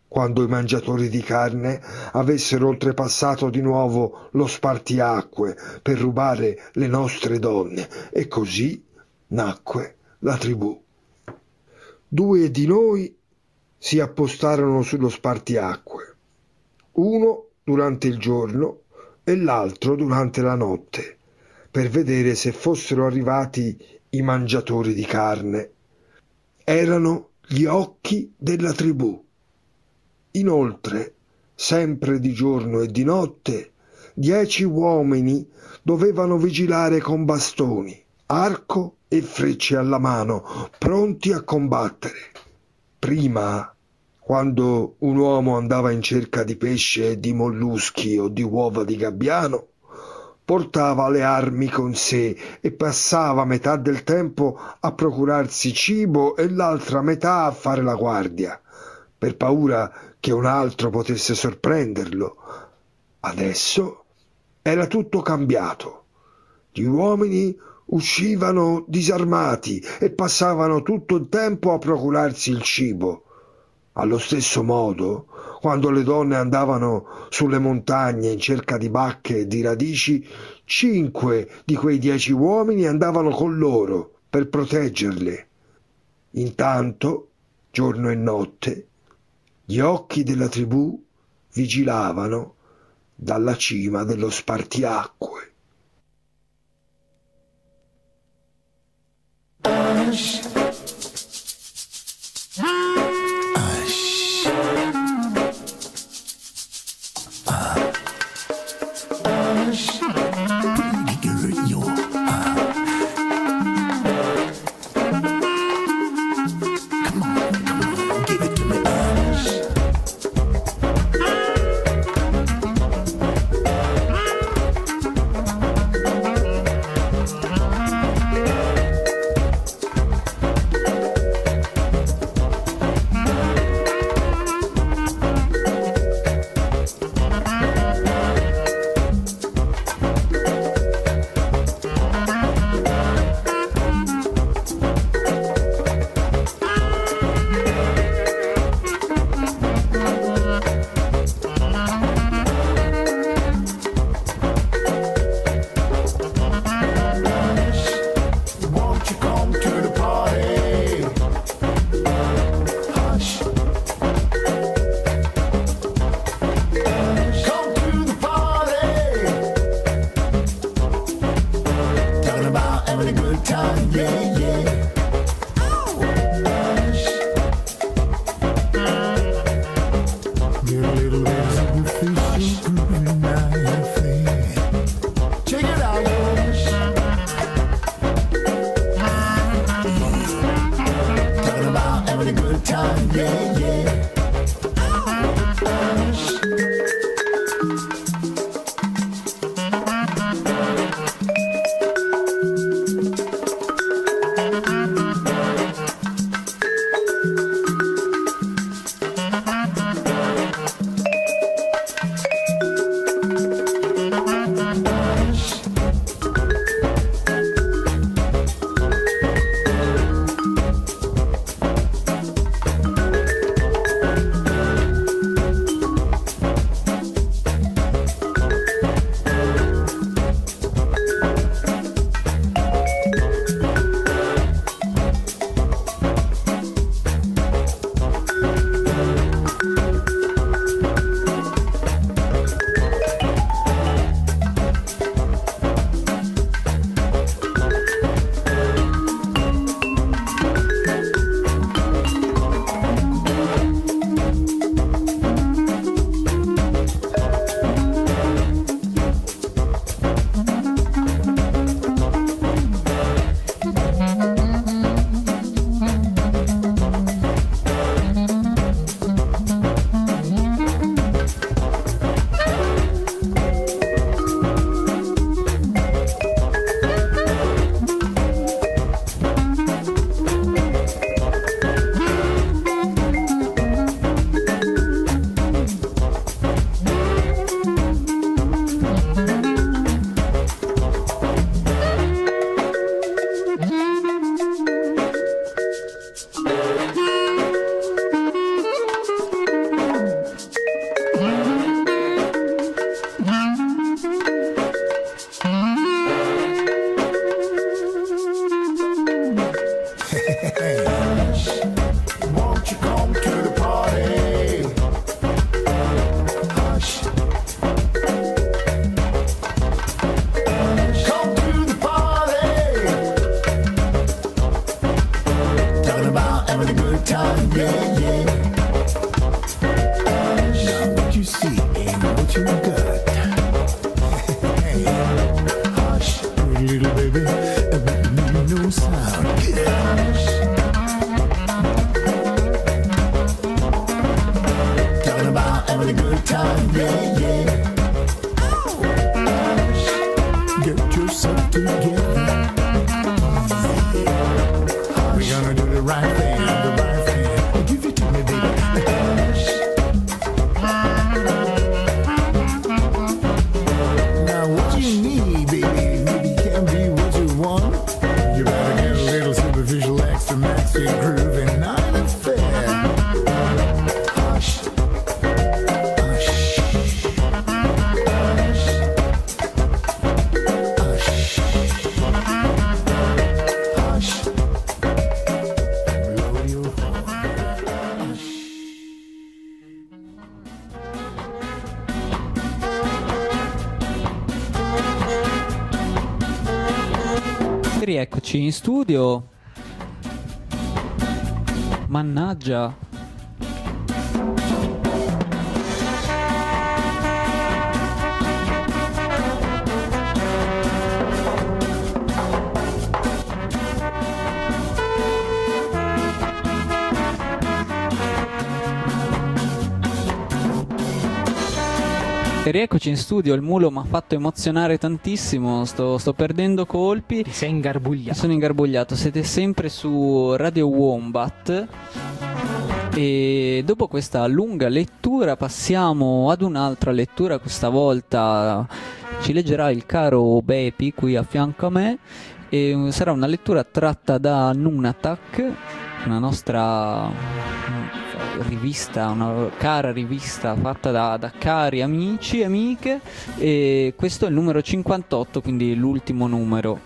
quando i mangiatori di carne avessero oltrepassato di nuovo lo spartiacque per rubare le nostre donne, e così nacque la tribù. 2 di noi si appostarono sullo spartiacque, uno durante il giorno e l'altro durante la notte, per vedere se fossero arrivati i mangiatori di carne. Erano gli occhi della tribù. Inoltre, sempre di giorno e di notte, 10 uomini dovevano vigilare con bastoni, arco e frecce alla mano, pronti a combattere. Prima, quando un uomo andava in cerca di pesce e di molluschi o di uova di gabbiano, portava le armi con sé e passava metà del tempo a procurarsi cibo e l'altra metà a fare la guardia, per paura che un altro potesse sorprenderlo. Adesso era tutto cambiato. Gli uomini uscivano disarmati e passavano tutto il tempo a procurarsi il cibo. Allo stesso modo, quando le donne andavano sulle montagne in cerca di bacche e di radici, 5 di quei 10 uomini andavano con loro per proteggerle. Intanto, giorno e notte, gli occhi della tribù vigilavano dalla cima dello spartiacque. having a good time, yeah, yeah. Get yourself together. We're gonna do the right thing, the right thing. Give it to me, baby. Now what you need, baby, maybe can't be what you want. You better get a little superficial, extra maxi groove, and not a fair. Hush, hush, hush, hush. Blow your horn. Rieccoci in studio. Mannaggia. E rieccoci in studio, il mulo mi ha fatto emozionare tantissimo, sto perdendo colpi. Ti sei ingarbugliato. Sono ingarbugliato, siete sempre su Radio Wombat e dopo questa lunga lettura passiamo ad un'altra lettura, questa volta ci leggerà il caro Bepi qui a fianco a me e sarà una lettura tratta da Nunatak, una nostra rivista, una cara rivista fatta da cari amici e amiche, e questo è il numero 58, quindi l'ultimo numero.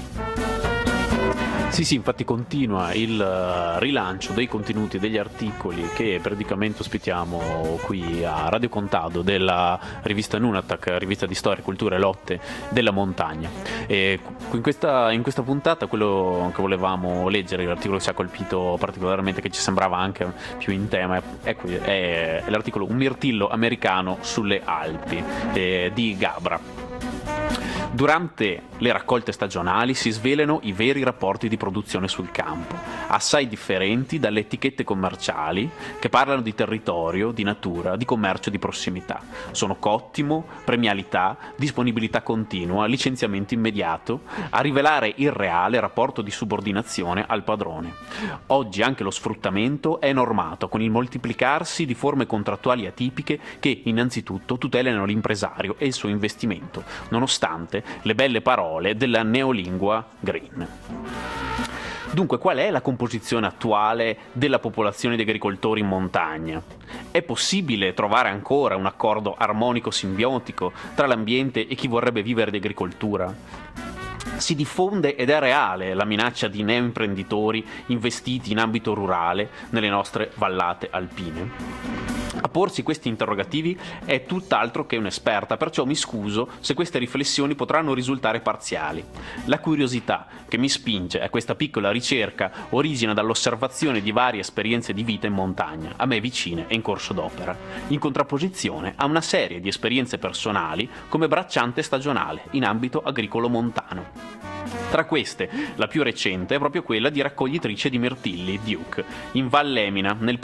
Sì, infatti continua il rilancio dei contenuti degli articoli che periodicamente ospitiamo qui a Radio Contado della rivista Nunatak, rivista di storia, cultura e lotte della montagna. E in questa puntata quello che volevamo leggere, l'articolo che ci ha colpito particolarmente, che ci sembrava anche più in tema, è l'articolo Un mirtillo americano sulle Alpi di Gabra. Durante le raccolte stagionali si svelano i veri rapporti di produzione sul campo, assai differenti dalle etichette commerciali che parlano di territorio, di natura, di commercio di prossimità. Sono cottimo, premialità, disponibilità continua, licenziamento immediato, a rivelare il reale rapporto di subordinazione al padrone. Oggi anche lo sfruttamento è normato con il moltiplicarsi di forme contrattuali atipiche che innanzitutto tutelano l'impresario e il suo investimento, nonostante le belle parole della neolingua green. Dunque, qual è la composizione attuale della popolazione di agricoltori in montagna? È possibile trovare ancora un accordo armonico simbiotico tra l'ambiente e chi vorrebbe vivere di agricoltura? Si diffonde ed è reale la minaccia di neoimprenditori investiti in ambito rurale nelle nostre vallate alpine? A porsi questi interrogativi è tutt'altro che un'esperta, perciò mi scuso se queste riflessioni potranno risultare parziali. La curiosità che mi spinge a questa piccola ricerca origina dall'osservazione di varie esperienze di vita in montagna, a me vicine e in corso d'opera, in contrapposizione a una serie di esperienze personali come bracciante stagionale in ambito agricolo montano. Tra queste, la più recente è proprio quella di raccoglitrice di mirtilli, Duke, in Val Lemina, nel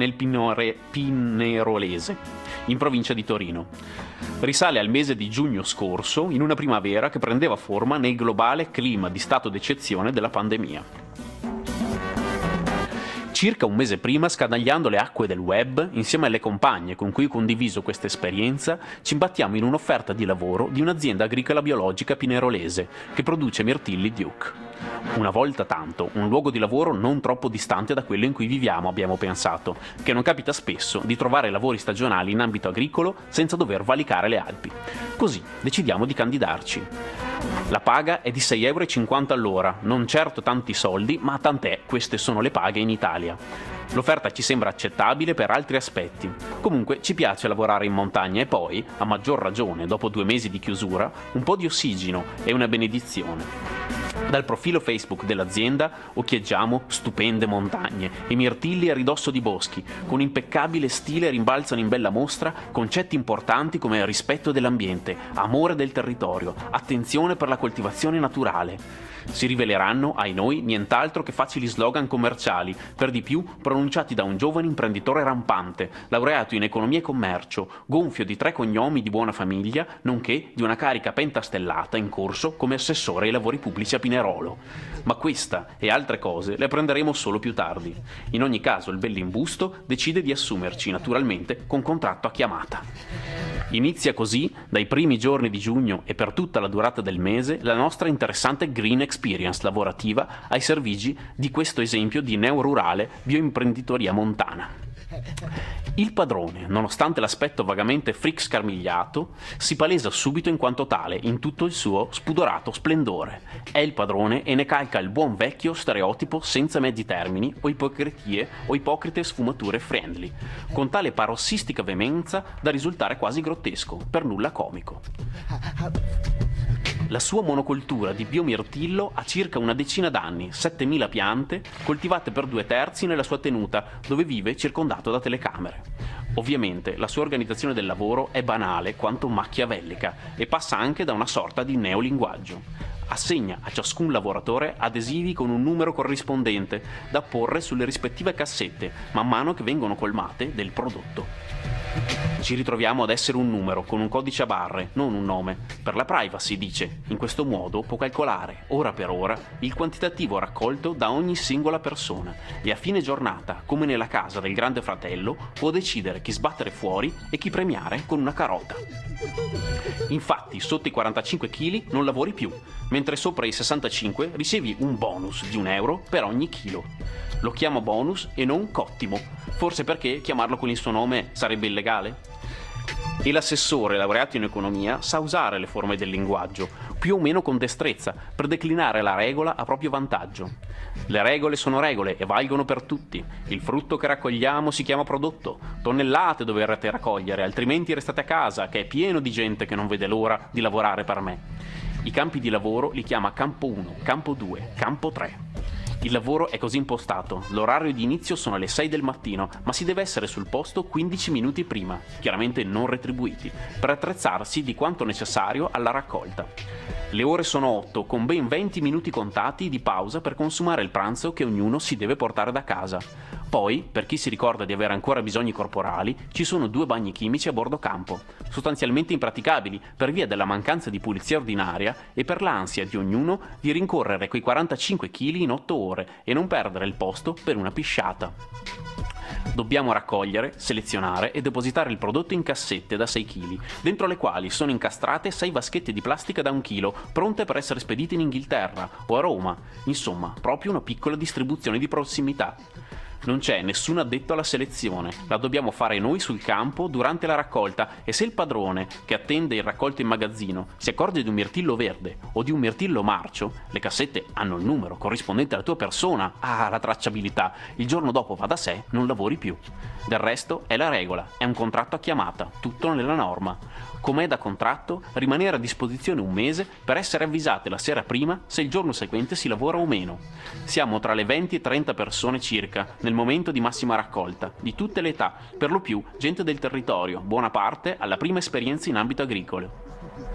Pinerolese, in provincia di Torino. Risale al mese di giugno scorso, in una primavera che prendeva forma nel globale clima di stato d'eccezione della pandemia. Circa un mese prima, scadagliando le acque del web, insieme alle compagne con cui ho condiviso questa esperienza, ci imbattiamo in un'offerta di lavoro di un'azienda agricola biologica pinerolese che produce mirtilli Duke. Una volta tanto, un luogo di lavoro non troppo distante da quello in cui viviamo, abbiamo pensato, che non capita spesso di trovare lavori stagionali in ambito agricolo senza dover valicare le Alpi. Così decidiamo di candidarci. La paga è di 6,50 € all'ora, non certo tanti soldi, ma tant'è, queste sono le paghe in Italia. L'offerta ci sembra accettabile per altri aspetti. Comunque ci piace lavorare in montagna e poi, a maggior ragione, dopo 2 mesi di chiusura, un po' di ossigeno è una benedizione. Dal profilo Facebook dell'azienda occhieggiamo stupende montagne e mirtilli a ridosso di boschi, con impeccabile stile rimbalzano in bella mostra concetti importanti come rispetto dell'ambiente, amore del territorio, attenzione per la coltivazione naturale. Si riveleranno, ai noi, nient'altro che facili slogan commerciali, per di più pronunciati da un giovane imprenditore rampante, laureato in economia e commercio, gonfio di 3 cognomi di buona famiglia, nonché di una carica pentastellata in corso come assessore ai lavori pubblici a Pinerolo. Ma questa e altre cose le apprenderemo solo più tardi. In ogni caso il bell'imbusto decide di assumerci, naturalmente, con contratto a chiamata. Inizia così, dai primi giorni di giugno e per tutta la durata del mese, la nostra interessante Green Experience lavorativa ai servigi di questo esempio di neorurale bioimprenditoria montana. Il padrone, nonostante l'aspetto vagamente freak scarmigliato, si palesa subito in quanto tale in tutto il suo spudorato splendore. È il padrone e ne calca il buon vecchio stereotipo senza mezzi termini o ipocrisie o ipocrite sfumature friendly, con tale parossistica veemenza da risultare quasi grottesco, per nulla comico. La sua monocoltura di biomirtillo ha circa una decina d'anni, 7.000 piante, coltivate per 2/3 nella sua tenuta, dove vive circondato da telecamere. Ovviamente la sua organizzazione del lavoro è banale quanto machiavellica e passa anche da una sorta di neolinguaggio. Assegna a ciascun lavoratore adesivi con un numero corrispondente da porre sulle rispettive cassette man mano che vengono colmate del prodotto. Ci ritroviamo ad essere un numero con un codice a barre, non un nome. Per la privacy, dice, in questo modo può calcolare, ora per ora, il quantitativo raccolto da ogni singola persona e a fine giornata, come nella casa del Grande Fratello, può decidere chi sbattere fuori e chi premiare con una carota. Infatti, sotto i 45 kg non lavori più, mentre sopra i 65 ricevi un bonus di €1 per ogni chilo. Lo chiamo bonus e non cottimo, forse perché chiamarlo con il suo nome sarebbe illegale? E l'assessore laureato in economia sa usare le forme del linguaggio, più o meno con destrezza, per declinare la regola a proprio vantaggio. Le regole sono regole e valgono per tutti. Il frutto che raccogliamo si chiama prodotto. Tonnellate dovrete raccogliere, altrimenti restate a casa, che è pieno di gente che non vede l'ora di lavorare per me. I campi di lavoro li chiama campo 1, campo 2, campo 3. Il lavoro è così impostato, l'orario di inizio sono le 6 del mattino, ma si deve essere sul posto 15 minuti prima, chiaramente non retribuiti, per attrezzarsi di quanto necessario alla raccolta. Le ore sono 8, con ben 20 minuti contati di pausa per consumare il pranzo che ognuno si deve portare da casa. Poi, per chi si ricorda di avere ancora bisogni corporali, ci sono 2 bagni chimici a bordo campo, sostanzialmente impraticabili per via della mancanza di pulizia ordinaria e per l'ansia di ognuno di rincorrere quei 45 kg in 8 ore e non perdere il posto per una pisciata. Dobbiamo raccogliere, selezionare e depositare il prodotto in cassette da 6 kg, dentro le quali sono incastrate 6 vaschette di plastica da 1 chilo, pronte per essere spedite in Inghilterra o a Roma. Insomma, proprio una piccola distribuzione di prossimità. Non c'è nessun addetto alla selezione, la dobbiamo fare noi sul campo durante la raccolta e se il padrone, che attende il raccolto in magazzino, si accorge di un mirtillo verde o di un mirtillo marcio, le cassette hanno il numero corrispondente alla tua persona, la tracciabilità, il giorno dopo va da sé, non lavori più. Del resto è la regola, è un contratto a chiamata, tutto nella norma. Com'è da contratto, rimanere a disposizione 1 mese per essere avvisate la sera prima se il giorno seguente si lavora o meno. Siamo tra le 20 e 30 persone circa nel momento di massima raccolta, di tutte le età, per lo più gente del territorio, buona parte alla prima esperienza in ambito agricolo.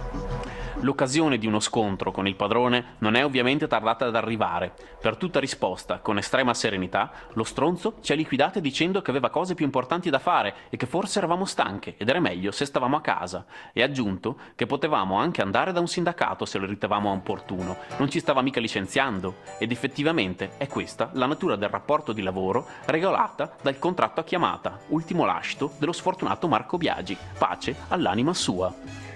L'occasione di uno scontro con il padrone non è ovviamente tardata ad arrivare. Per tutta risposta, con estrema serenità, lo stronzo ci ha liquidate dicendo che aveva cose più importanti da fare e che forse eravamo stanche ed era meglio se stavamo a casa. E ha aggiunto che potevamo anche andare da un sindacato se lo ritenevamo opportuno, non ci stava mica licenziando. Ed effettivamente è questa la natura del rapporto di lavoro regolata dal contratto a chiamata, ultimo lascito dello sfortunato Marco Biagi. Pace all'anima sua.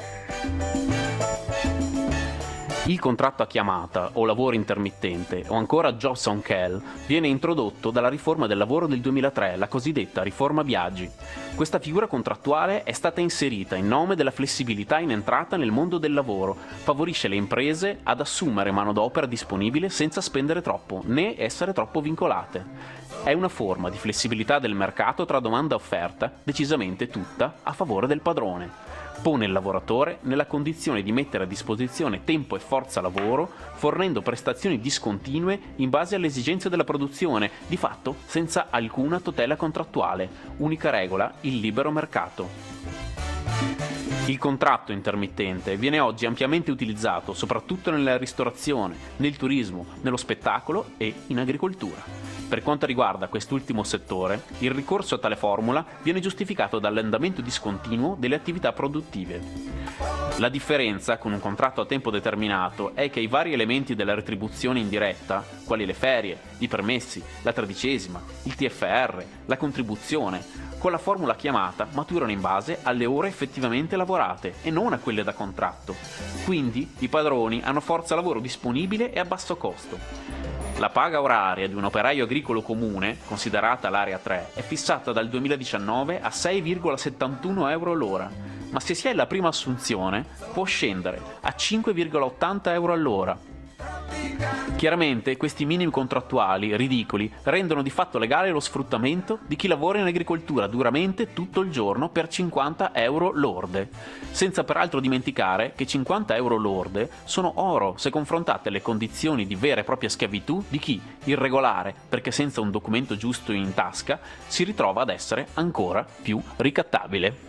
Il contratto a chiamata o lavoro intermittente o ancora jobs on call viene introdotto dalla riforma del lavoro del 2003, la cosiddetta riforma Biagi. Questa figura contrattuale è stata inserita in nome della flessibilità in entrata nel mondo del lavoro, favorisce le imprese ad assumere manodopera disponibile senza spendere troppo né essere troppo vincolate. È una forma di flessibilità del mercato tra domanda e offerta, decisamente tutta a favore del padrone. Pone il lavoratore nella condizione di mettere a disposizione tempo e forza lavoro, fornendo prestazioni discontinue in base alle esigenze della produzione, di fatto senza alcuna tutela contrattuale. Unica regola, il libero mercato. Il contratto intermittente viene oggi ampiamente utilizzato soprattutto nella ristorazione, nel turismo, nello spettacolo e in agricoltura. Per quanto riguarda quest'ultimo settore, il ricorso a tale formula viene giustificato dall'andamento discontinuo delle attività produttive. La differenza con un contratto a tempo determinato è che i vari elementi della retribuzione indiretta, quali le ferie, i permessi, la tredicesima, il TFR, la contribuzione, con la formula chiamata maturano in base alle ore effettivamente lavorate e non a quelle da contratto. Quindi i padroni hanno forza lavoro disponibile e a basso costo. La paga oraria di un operaio agricolo comune, considerata l'area 3, è fissata dal 2019 a 6,71 euro l'ora, ma se si è la prima assunzione può scendere a 5,80 euro all'ora. Chiaramente questi minimi contrattuali ridicoli rendono di fatto legale lo sfruttamento di chi lavora in agricoltura duramente tutto il giorno per 50 euro lorde, senza peraltro dimenticare che 50 euro lorde sono oro se confrontate alle condizioni di vera e propria schiavitù di chi, irregolare perché senza un documento giusto in tasca, si ritrova ad essere ancora più ricattabile.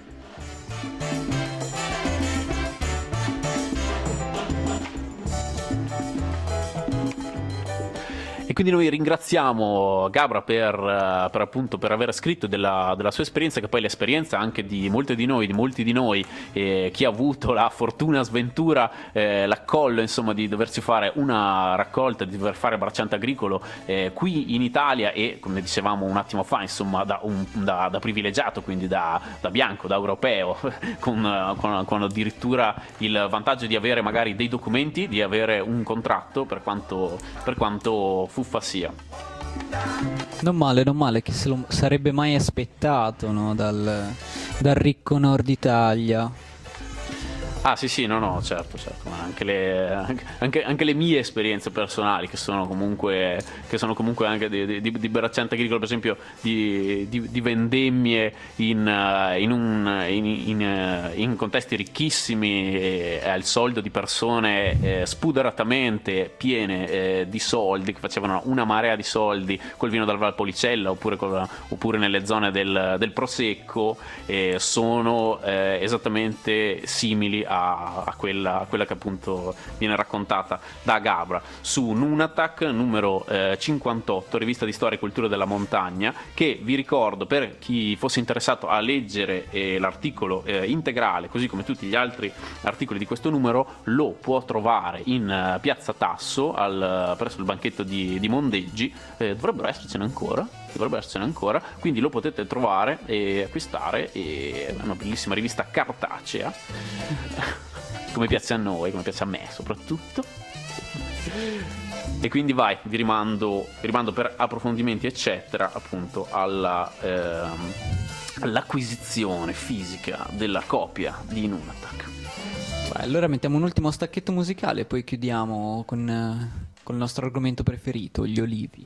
E quindi noi ringraziamo Gabra per aver scritto della sua esperienza, che poi è l'esperienza anche di molti di noi, chi ha avuto la fortuna, sventura, l'accollo insomma di doversi fare una raccolta, di dover fare bracciante agricolo qui in Italia e, come dicevamo un attimo fa, insomma da privilegiato, quindi da bianco, da europeo, con addirittura il vantaggio di avere magari dei documenti, di avere un contratto, per quanto fuffa sia. Non male, che se lo sarebbe mai aspettato, no? dal ricco Nord Italia. Ah sì, no, certo, ma anche le mie esperienze personali che sono comunque anche di bracciante agricolo, per esempio di vendemmie in contesti ricchissimi, al soldo di persone spudoratamente piene di soldi, che facevano una marea di soldi col vino dal Valpolicella oppure nelle zone del Prosecco, sono esattamente simili a quella che appunto viene raccontata da Gabra su Nunatak numero 58, rivista di storia e cultura della montagna, che vi ricordo, per chi fosse interessato a leggere l'articolo integrale, così come tutti gli altri articoli di questo numero, lo può trovare in Piazza Tasso presso il banchetto di Mondeggi. Dovrebbero essercene ancora, quindi lo potete trovare e acquistare. È una bellissima rivista cartacea, come piace a noi, come piace a me soprattutto. E quindi vi rimando per approfondimenti eccetera appunto all'acquisizione fisica della copia di Nunatak. Allora mettiamo un ultimo stacchetto musicale e poi chiudiamo con il nostro argomento preferito, gli olivi.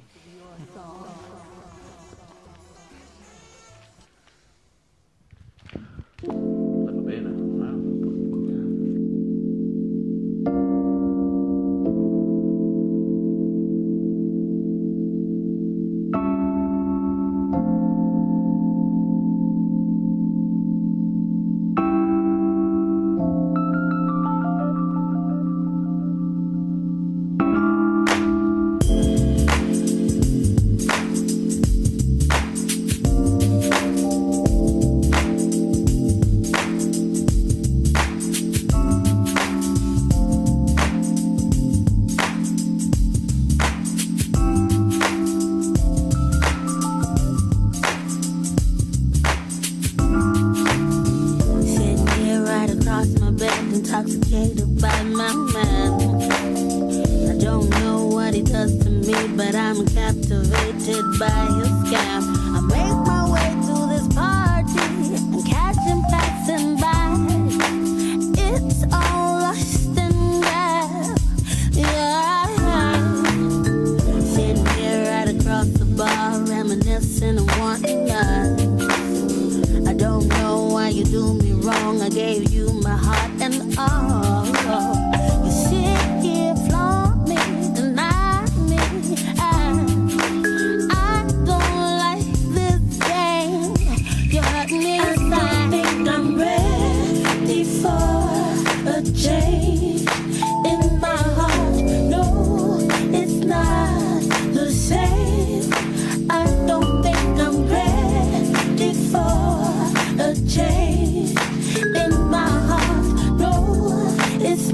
Intoxicated by my man. I don't know what he does to me, but I'm captivated by his scam. I make my way to this party and catch him passing by. It's all lust and grab, yeah. Sitting here right across the bar, reminiscing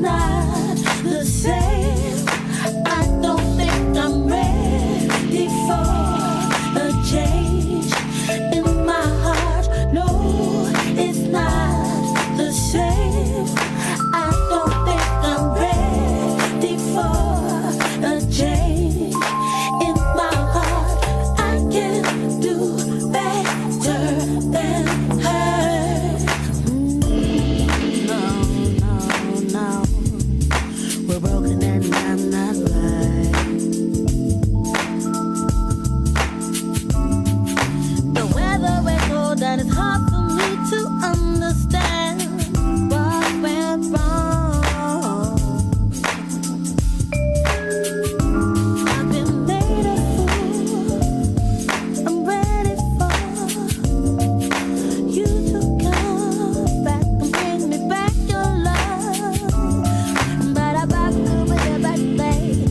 not the same. I don't think I'm ready for a change in my heart. No, it's not the same. I don't think I'm ready for a change in my heart. I can do better than her. No, we're broken and I'm not right. The weather is cold and it's hard for me to understand what went wrong. I've been made a fool. I'm ready for you to come back and bring me back your love. But I back to be a bad day.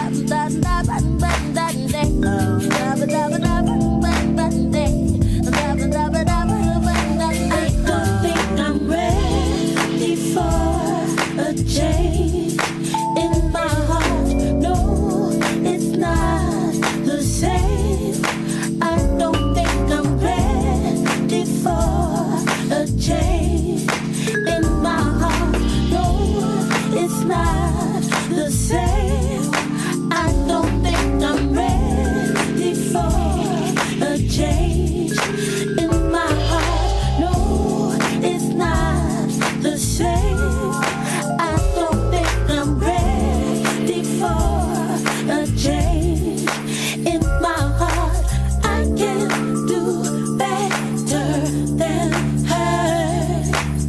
I don't think I'm ready for a change in my heart. No, it's not the same. I don't think I'm ready for a change in my heart. No, it's not the same. I don't think I'm ready for a change in my heart. No, it's not the same. I don't think I'm ready for a change in my heart. I can do better than her.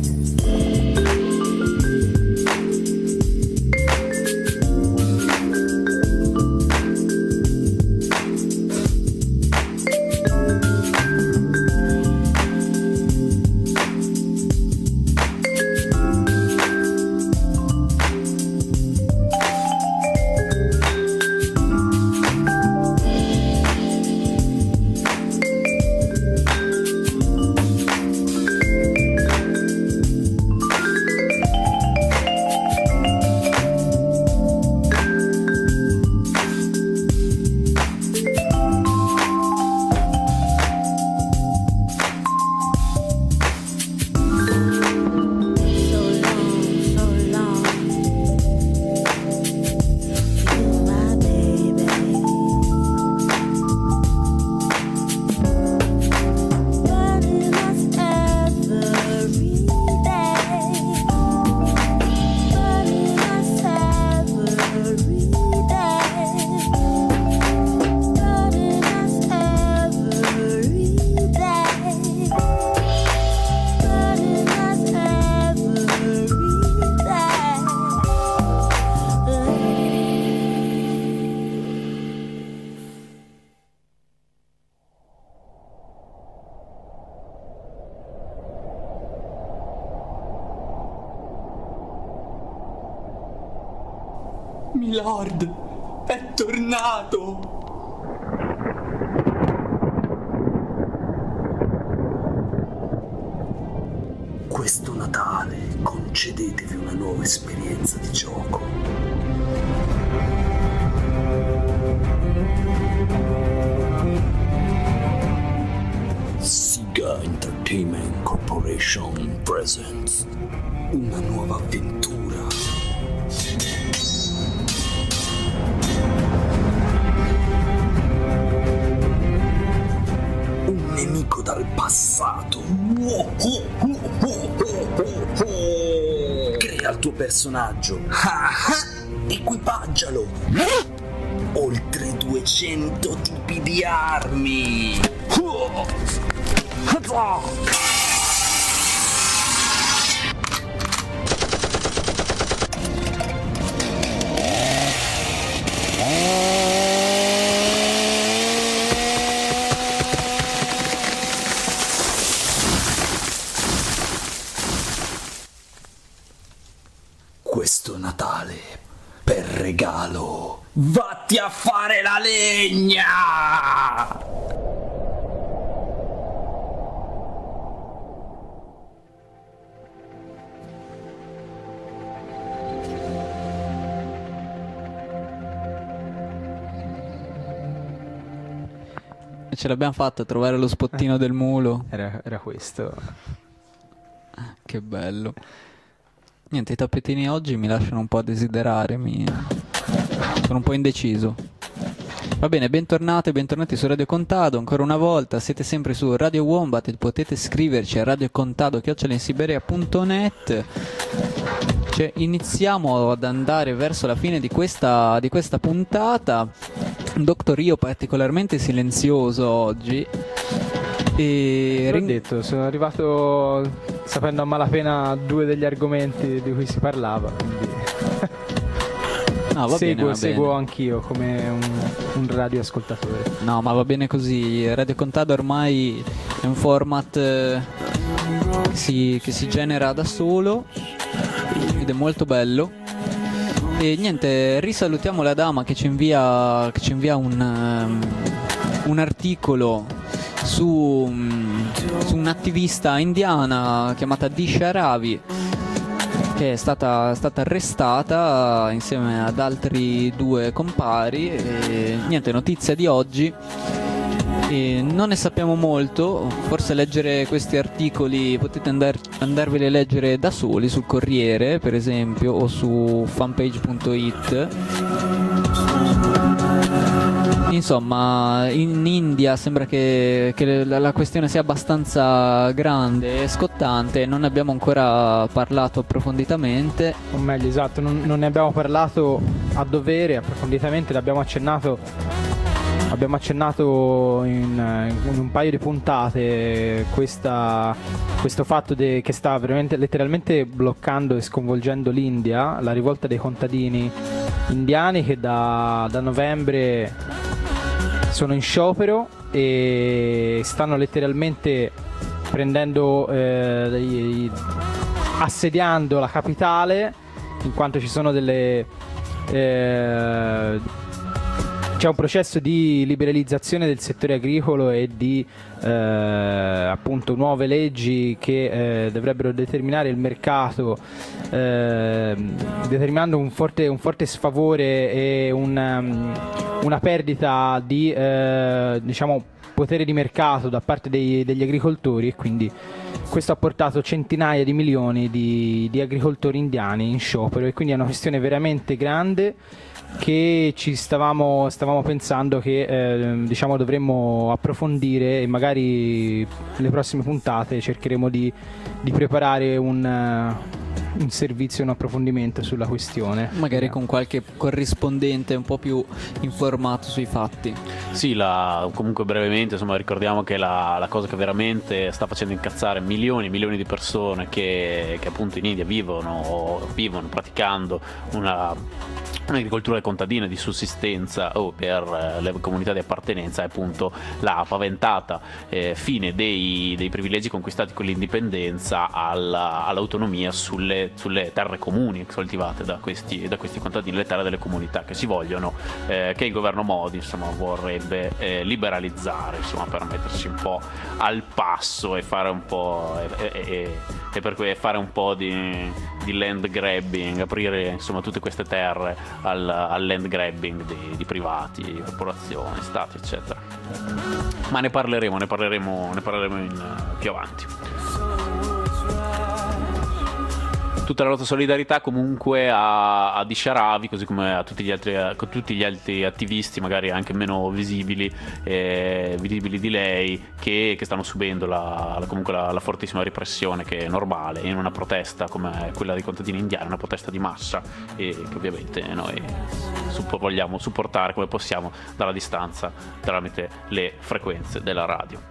Milord, è tornato! Questo Natale concedetevi una nuova esperienza di gioco. Siga Entertainment Corporation presents una nuova avventura. Un nemico dal passato. Crea il tuo personaggio. Equipaggialo. Oltre 200 tipi di armi. Questo Natale, per regalo, vatti a fare la legna! Ce l'abbiamo fatta a trovare lo spottino del mulo. Era questo. Che bello. Niente, i tappetini oggi mi lasciano un po' a desiderare, sono un po' indeciso. Va bene, bentornati su Radio Contado, ancora una volta, siete sempre su Radio Wombat e potete scriverci a radiocontado@insiberia.net. Iniziamo ad andare verso la fine di questa puntata. Dottor Io particolarmente silenzioso oggi. E l'ho detto, sono arrivato sapendo a malapena 2 degli argomenti di cui si parlava, quindi no, va bene. Seguo anch'io come un radioascoltatore. No, ma va bene così. Radio Contado ormai è un format che si genera da solo ed è molto bello. E niente, risalutiamo la dama che ci invia un articolo su un'attivista indiana chiamata Disha Ravi, che è stata arrestata insieme ad altri 2 compari. E niente, notizia di oggi. E non ne sappiamo molto, forse leggere questi articoli potete andarveli a leggere da soli sul Corriere, per esempio, o su fanpage.it. Insomma, in India sembra che la questione sia abbastanza grande e scottante, non ne abbiamo ancora parlato approfonditamente. O meglio, esatto, non ne abbiamo parlato a dovere, approfonditamente, l'abbiamo accennato in un paio di puntate questo fatto che sta veramente letteralmente bloccando e sconvolgendo l'India, la rivolta dei contadini indiani che da novembre sono in sciopero e stanno letteralmente assediando la capitale, in quanto ci sono c'è un processo di liberalizzazione del settore agricolo e di appunto nuove leggi che dovrebbero determinare il mercato, determinando un forte sfavore e una perdita di diciamo potere di mercato da parte degli agricoltori, e quindi questo ha portato centinaia di milioni di agricoltori indiani in sciopero, e quindi è una questione veramente grande che ci stavamo pensando che diciamo dovremmo approfondire, e magari le prossime puntate cercheremo di preparare un servizio, un approfondimento sulla questione, magari con qualche corrispondente un po' più informato sui fatti. Sì, comunque brevemente, insomma, ricordiamo che la cosa che veramente sta facendo incazzare milioni e milioni di persone che appunto in India vivono praticando un'agricoltura contadina di sussistenza o per le comunità di appartenenza è appunto la paventata fine dei privilegi conquistati con l'indipendenza all'autonomia sulle terre comuni coltivate da questi contadini, le terre delle comunità che si vogliono, che il governo Modi insomma vorrebbe liberalizzare, insomma, per mettersi un po' al passo e fare un po' e per cui fare un po' di land grabbing, aprire insomma tutte queste terre al land grabbing di privati, corporazioni, stati, eccetera. Ma ne parleremo più avanti. Tutta la nostra solidarietà comunque a Disha Ravi, così come a tutti gli altri attivisti, magari anche meno visibili di lei, che stanno subendo comunque la fortissima repressione che è normale in una protesta come quella dei contadini indiani, una protesta di massa, e che ovviamente noi vogliamo supportare come possiamo dalla distanza tramite le frequenze della radio.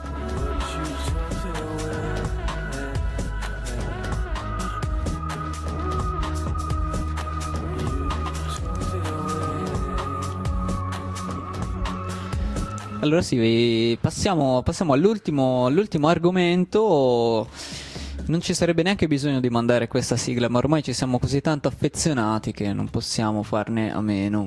Allora sì, passiamo all'ultimo argomento. Non ci sarebbe neanche bisogno di mandare questa sigla, ma ormai ci siamo così tanto affezionati che non possiamo farne a meno.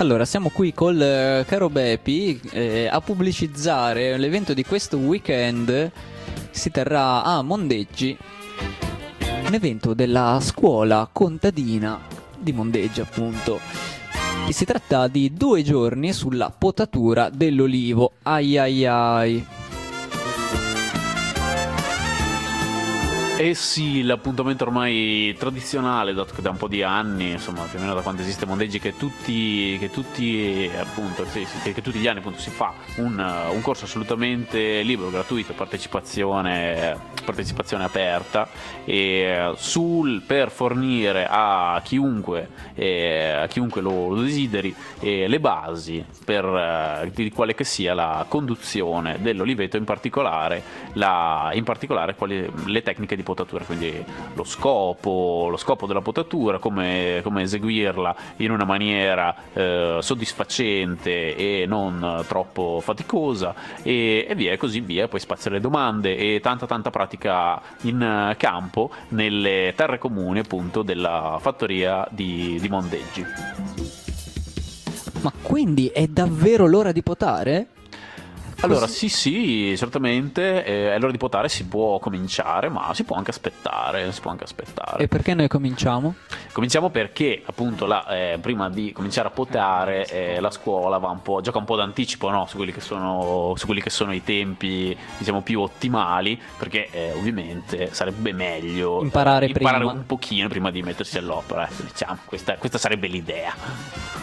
Allora, siamo qui col caro Bepi a pubblicizzare l'evento di questo weekend. Si terrà a Mondeggi, un evento della scuola contadina di Mondeggi, appunto. E si tratta di 2 giorni sulla potatura dell'olivo. Ai ai ai. Eh sì, l'appuntamento ormai tradizionale, dato che da un po' di anni, insomma, più o meno da quando esiste Mondeggi, che tutti gli anni appunto si fa un corso assolutamente libero, gratuito, partecipazione aperta, per fornire a chiunque lo desideri le basi di quale che sia la conduzione dell'oliveto, in particolare le tecniche di potatura, quindi lo scopo della potatura, come eseguirla in una maniera soddisfacente e non troppo faticosa, e via, e così via. Poi spazio alle domande e tanta pratica in campo nelle terre comuni, appunto, della fattoria di Mondeggi. Ma quindi è davvero l'ora di potare? Allora, sì, certamente è l'ora di potare, si può cominciare, ma si può anche aspettare. E perché noi cominciamo? Cominciamo perché, appunto, prima di cominciare a potare, la scuola gioca un po' d'anticipo, no? su quelli che sono i tempi, diciamo, più ottimali, perché ovviamente sarebbe meglio imparare prima. un pochino prima di mettersi all'opera, diciamo, questa sarebbe l'idea.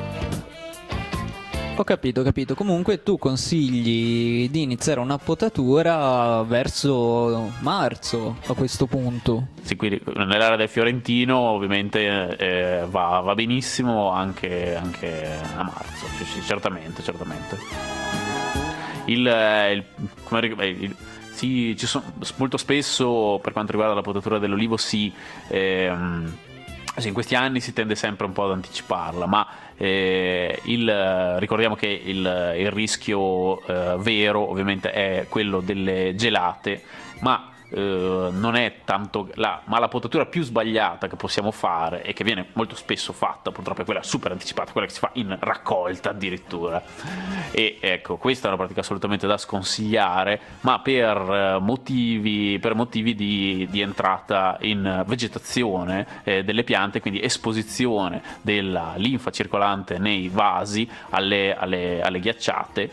Ho capito. Comunque tu consigli di iniziare una potatura verso marzo a questo punto. Sì, quindi nell'area del Fiorentino ovviamente va benissimo anche a marzo, sì, certamente. Sì, ci sono molto spesso, per quanto riguarda la potatura dell'olivo, sì, in questi anni si tende sempre un po' ad anticiparla, ma ricordiamo che il rischio vero ovviamente è quello delle gelate, ma non è tanto ma la potatura più sbagliata che possiamo fare, e che viene molto spesso fatta purtroppo, è quella super anticipata, quella che si fa in raccolta addirittura, e ecco, questa è una pratica assolutamente da sconsigliare, ma per motivi di entrata in vegetazione delle piante, quindi esposizione della linfa circolante nei vasi alle ghiacciate,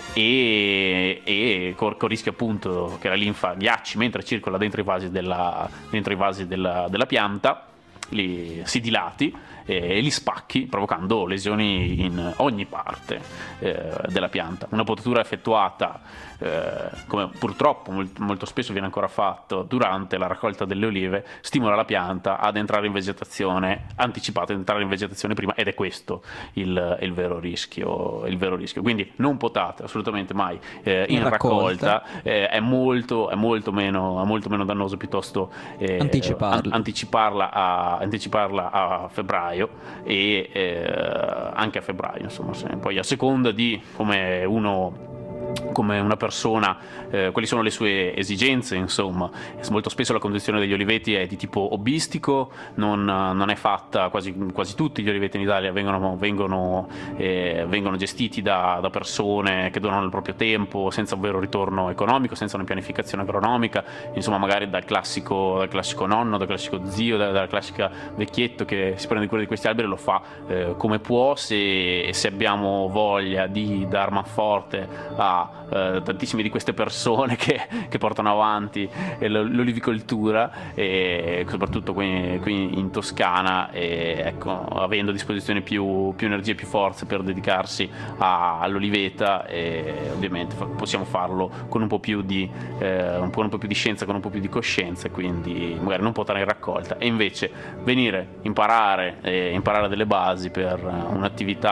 e con il rischio appunto che la linfa ghiacci mentre circola dentro i vasi della pianta, si dilati e li spacchi, provocando lesioni in ogni parte della pianta. Una potatura effettuata, come purtroppo molto spesso viene ancora fatto durante la raccolta delle olive, stimola la pianta ad entrare in vegetazione anticipata, ad entrare in vegetazione prima, ed è questo il vero rischio. Quindi non potate assolutamente mai in raccolta, è molto meno dannoso piuttosto anticiparla a febbraio, e anche a febbraio, insomma, poi a seconda di come una persona, quali sono le sue esigenze, insomma. Molto spesso la condizione degli oliveti è di tipo hobbistico, non è fatta, quasi tutti gli oliveti in Italia vengono gestiti da persone che donano il proprio tempo senza un vero ritorno economico, senza una pianificazione agronomica, insomma, magari dal classico nonno, dal classico zio, dalla classica vecchietto che si prende cura di questi alberi, lo fa come può. Se abbiamo voglia di dar manforte a tantissime di queste persone che portano avanti l'olivicoltura, e soprattutto qui in Toscana, ecco, avendo a disposizione più energie e più forze per dedicarsi all'oliveta, ovviamente possiamo farlo con un po' più di scienza, con un po' più di coscienza, quindi magari non potare in raccolta, e invece venire imparare delle basi per un'attività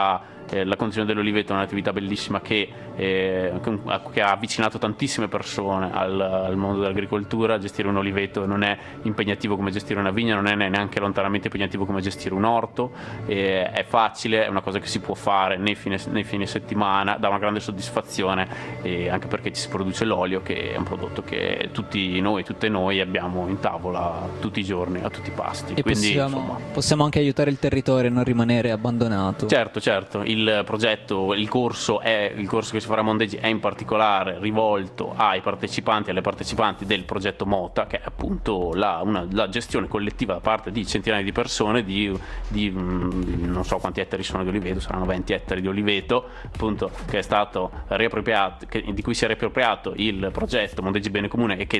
la condizione dell'oliveto è un'attività bellissima che ha avvicinato tantissime persone al mondo dell'agricoltura. Gestire un oliveto non è impegnativo come gestire una vigna, non è neanche lontanamente impegnativo come gestire un orto, è facile, è una cosa che si può fare nei fine settimana, dà una grande soddisfazione, anche perché ci si produce l'olio, che è un prodotto che tutte noi abbiamo in tavola tutti i giorni, a tutti i pasti. E quindi possiamo anche aiutare il territorio a non rimanere abbandonato. Certo, il progetto, il corso che si farà a Mondeggi è in particolare rivolto ai partecipanti e alle partecipanti del progetto MOTA, che è appunto la gestione collettiva da parte di centinaia di persone di non so quanti ettari sono di oliveto, saranno 20 ettari di oliveto, appunto, che è stato riappropriato, di cui si è riappropriato il progetto Mondeggi Bene Comune, e che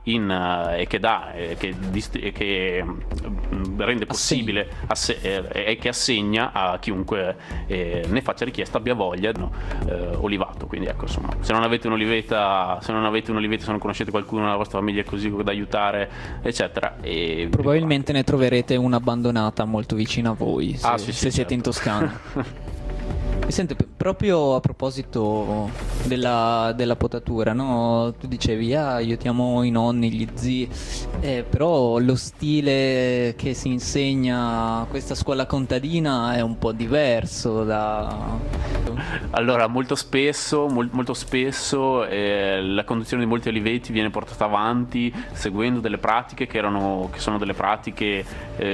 rende possibile e che assegna a chiunque ne faccia richiesta, abbia voglia, olivato. Quindi ecco, insomma, se non avete un oliveto, se non conoscete qualcuno nella vostra famiglia così da aiutare, eccetera, e probabilmente ne troverete una abbandonata molto vicina a voi, se siete in Toscana. E senti, proprio a proposito della potatura, no? Tu dicevi, aiutiamo i nonni, gli zii, però lo stile che si insegna a questa scuola contadina è un po' diverso Allora, molto spesso la conduzione di molti oliveti viene portata avanti seguendo delle pratiche che sono delle pratiche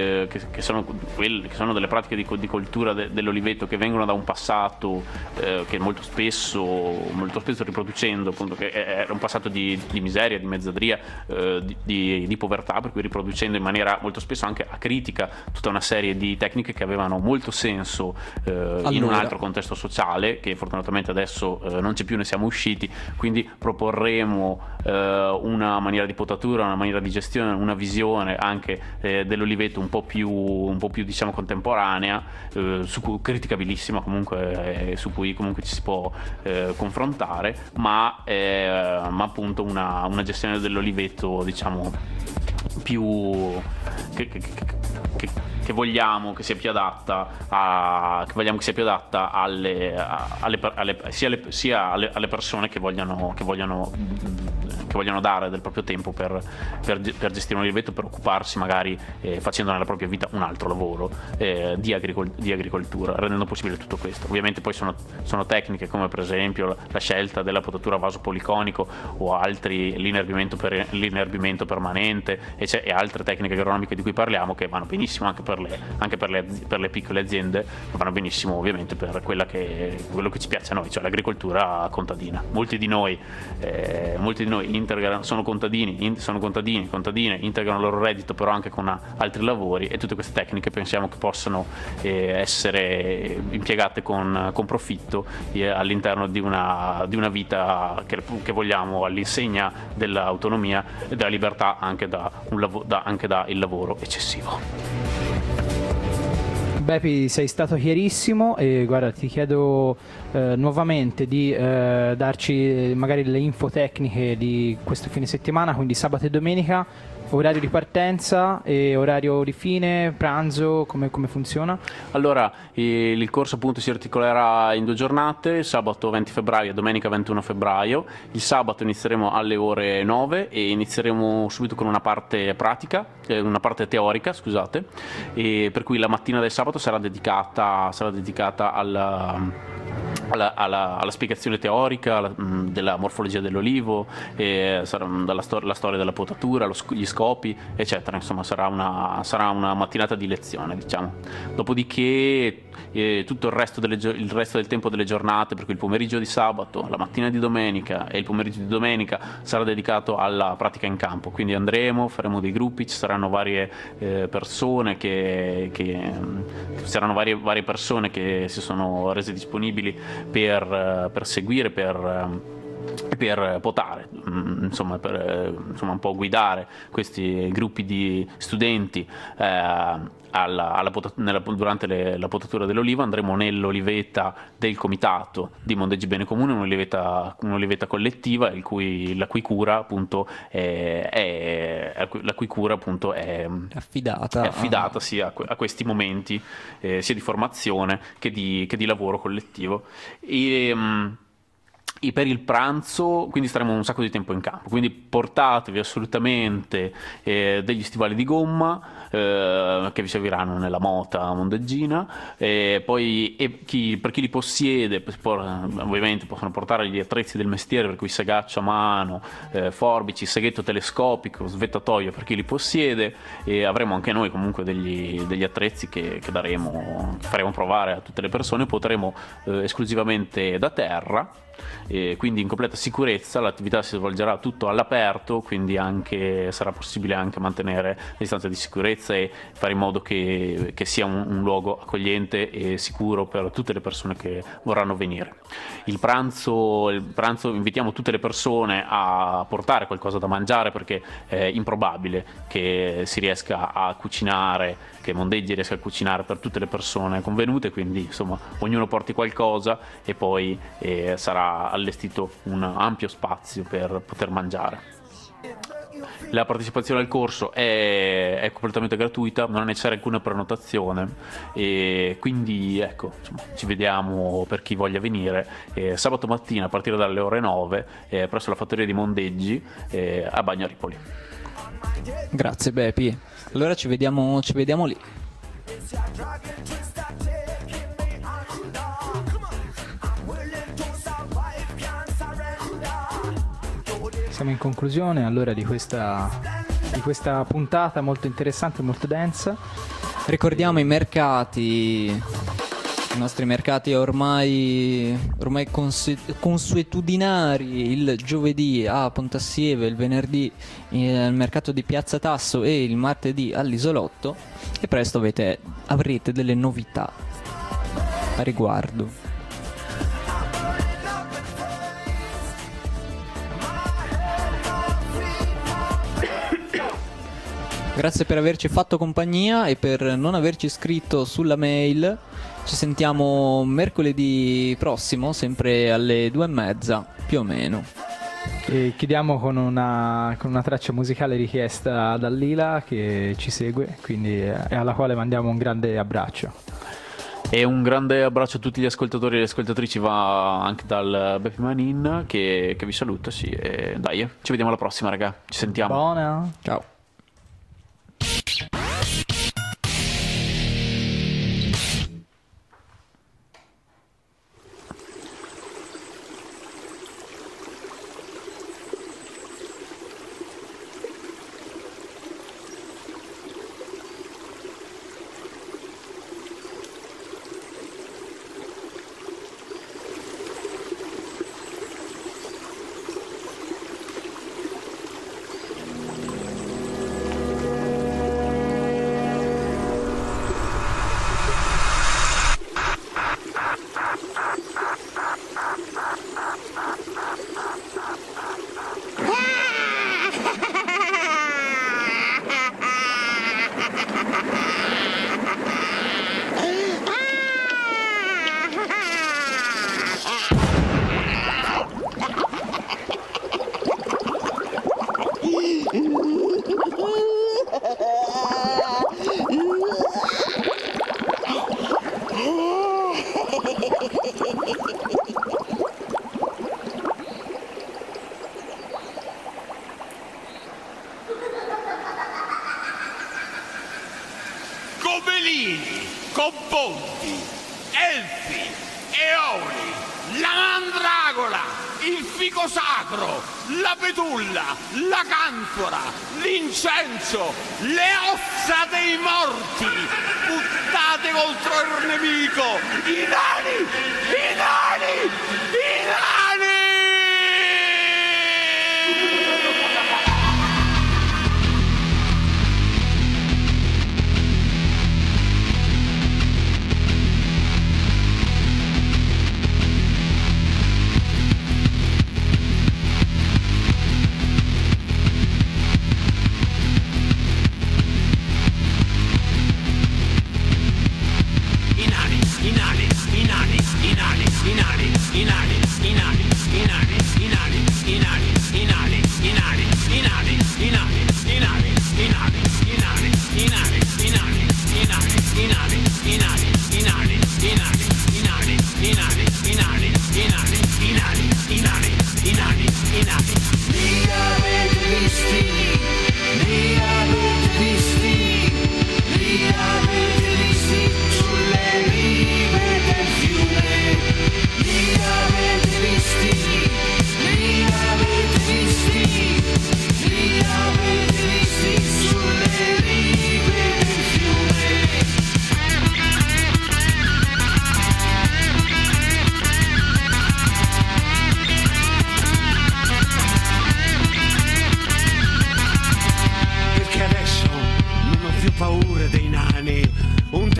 delle pratiche di coltura dell'oliveto, che vengono da un passato che molto spesso riproducendo, appunto, che era un passato di miseria, di mezzadria, di povertà, per cui riproducendo in maniera molto spesso anche acritica tutta una serie di tecniche che avevano molto senso in un altro contesto sociale, che fortunatamente adesso non c'è più, ne siamo usciti. Quindi proporremo una maniera di potatura, una maniera di gestione, una visione anche dell'oliveto un po' più diciamo contemporanea, criticabilissima comunque, su cui comunque ci si può confrontare, ma appunto una gestione dell'oliveto, diciamo, più che vogliamo che sia più adatta sia alle persone che vogliono dare del proprio tempo per gestire un oliveto, per occuparsi magari facendo nella propria vita un altro lavoro di agricoltura, rendendo possibile tutto questo. Ovviamente poi sono tecniche come per esempio la scelta della potatura a vaso policonico o altri, l'inerbimento permanente e altre tecniche agronomiche di cui parliamo, che vanno benissimo anche per le piccole aziende, ma vanno benissimo ovviamente per quello che ci piace a noi, cioè l'agricoltura contadina. Molti di noi sono contadine, integrano il loro reddito però anche con altri lavori, e tutte queste tecniche pensiamo che possano essere impiegate con profitto all'interno di una vita che vogliamo, all'insegna dell'autonomia e della libertà anche da il lavoro eccessivo. Bepi, sei stato chiarissimo, e guarda, ti chiedo nuovamente di darci magari le info tecniche di questo fine settimana, quindi sabato e domenica, orario di partenza e orario di fine, pranzo, come funziona? Allora, il corso appunto si articolerà in 2 giornate, sabato 20 febbraio e domenica 21 febbraio. Il sabato inizieremo alle ore 9 e inizieremo subito con una parte teorica, scusate, e per cui la mattina del sabato sarà dedicata alla spiegazione teorica della morfologia dell'olivo, la storia della potatura, gli scopi, eccetera. Insomma, sarà una mattinata di lezione, diciamo. Dopodiché tutto il resto del tempo delle giornate, per cui il pomeriggio di sabato, la mattina di domenica e il pomeriggio di domenica sarà dedicato alla pratica in campo. Quindi faremo dei gruppi, ci saranno varie persone varie persone che si sono rese disponibili per seguire, per per potare, insomma, per un po' guidare questi gruppi di studenti durante la potatura dell'oliva. Andremo nell'oliveta del comitato di Mondeggi Bene Comune, un'oliveta collettiva la cui cura appunto è affidata sia a questi momenti sia di formazione che di lavoro collettivo. E per il pranzo quindi staremo un sacco di tempo in campo, quindi portatevi assolutamente degli stivali di gomma che vi serviranno nella mota mondeggina, poi per chi li possiede ovviamente possono portare gli attrezzi del mestiere, per cui segaccia a mano, forbici, seghetto telescopico, svettatoio per chi li possiede, e avremo anche noi comunque degli attrezzi che faremo provare a tutte le persone. Potremo esclusivamente da terra, quindi in completa sicurezza. L'attività si svolgerà tutto all'aperto, quindi sarà possibile anche mantenere le distanze di sicurezza e fare in modo che sia un luogo accogliente e sicuro per tutte le persone che vorranno venire. Il pranzo invitiamo tutte le persone a portare qualcosa da mangiare, perché è improbabile che si riesca a cucinare, che Mondeggi riesca a cucinare per tutte le persone convenute, quindi insomma ognuno porti qualcosa e poi sarà allestito un ampio spazio per poter mangiare. La partecipazione al corso è completamente gratuita, non è necessaria alcuna prenotazione, e quindi ecco, insomma, ci vediamo per chi voglia venire sabato mattina a partire dalle ore 9 presso la fattoria di Mondeggi a Bagnaripoli. Grazie Bepi, allora ci vediamo lì. Siamo in conclusione allora di questa puntata molto interessante, molto densa. Ricordiamo i nostri mercati ormai consuetudinari: il giovedì a Pontassieve, il venerdì al mercato di Piazza Tasso e il martedì all'Isolotto, e presto avrete delle novità a riguardo. Grazie per averci fatto compagnia e per non averci scritto sulla mail. Ci sentiamo mercoledì prossimo, sempre alle 2:30 più o meno. E chiudiamo con una traccia musicale richiesta da Lila, che ci segue, quindi alla quale mandiamo un grande abbraccio. E un grande abbraccio a tutti gli ascoltatori e le ascoltatrici va anche dal Bepi Manin che vi saluta. Sì, e dai, ci vediamo alla prossima, raga. Ci sentiamo. Buona. Ciao. Gobelini, Cobboldi, Elfi, Eoli, la Mandragola, il Fico Sacro, la Betulla, la Canfora, l'incenso, le ossa dei morti, buttate contro il nemico, i nani, i nani, i nani!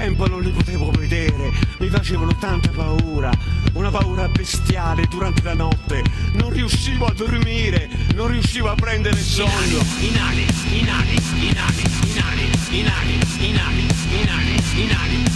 tempo non li potevo vedere, mi facevano tanta paura, una paura bestiale durante la notte, non riuscivo a dormire, non riuscivo a prendere sonno. Inali, inali, inali, inali, inali, inali, inali, inali,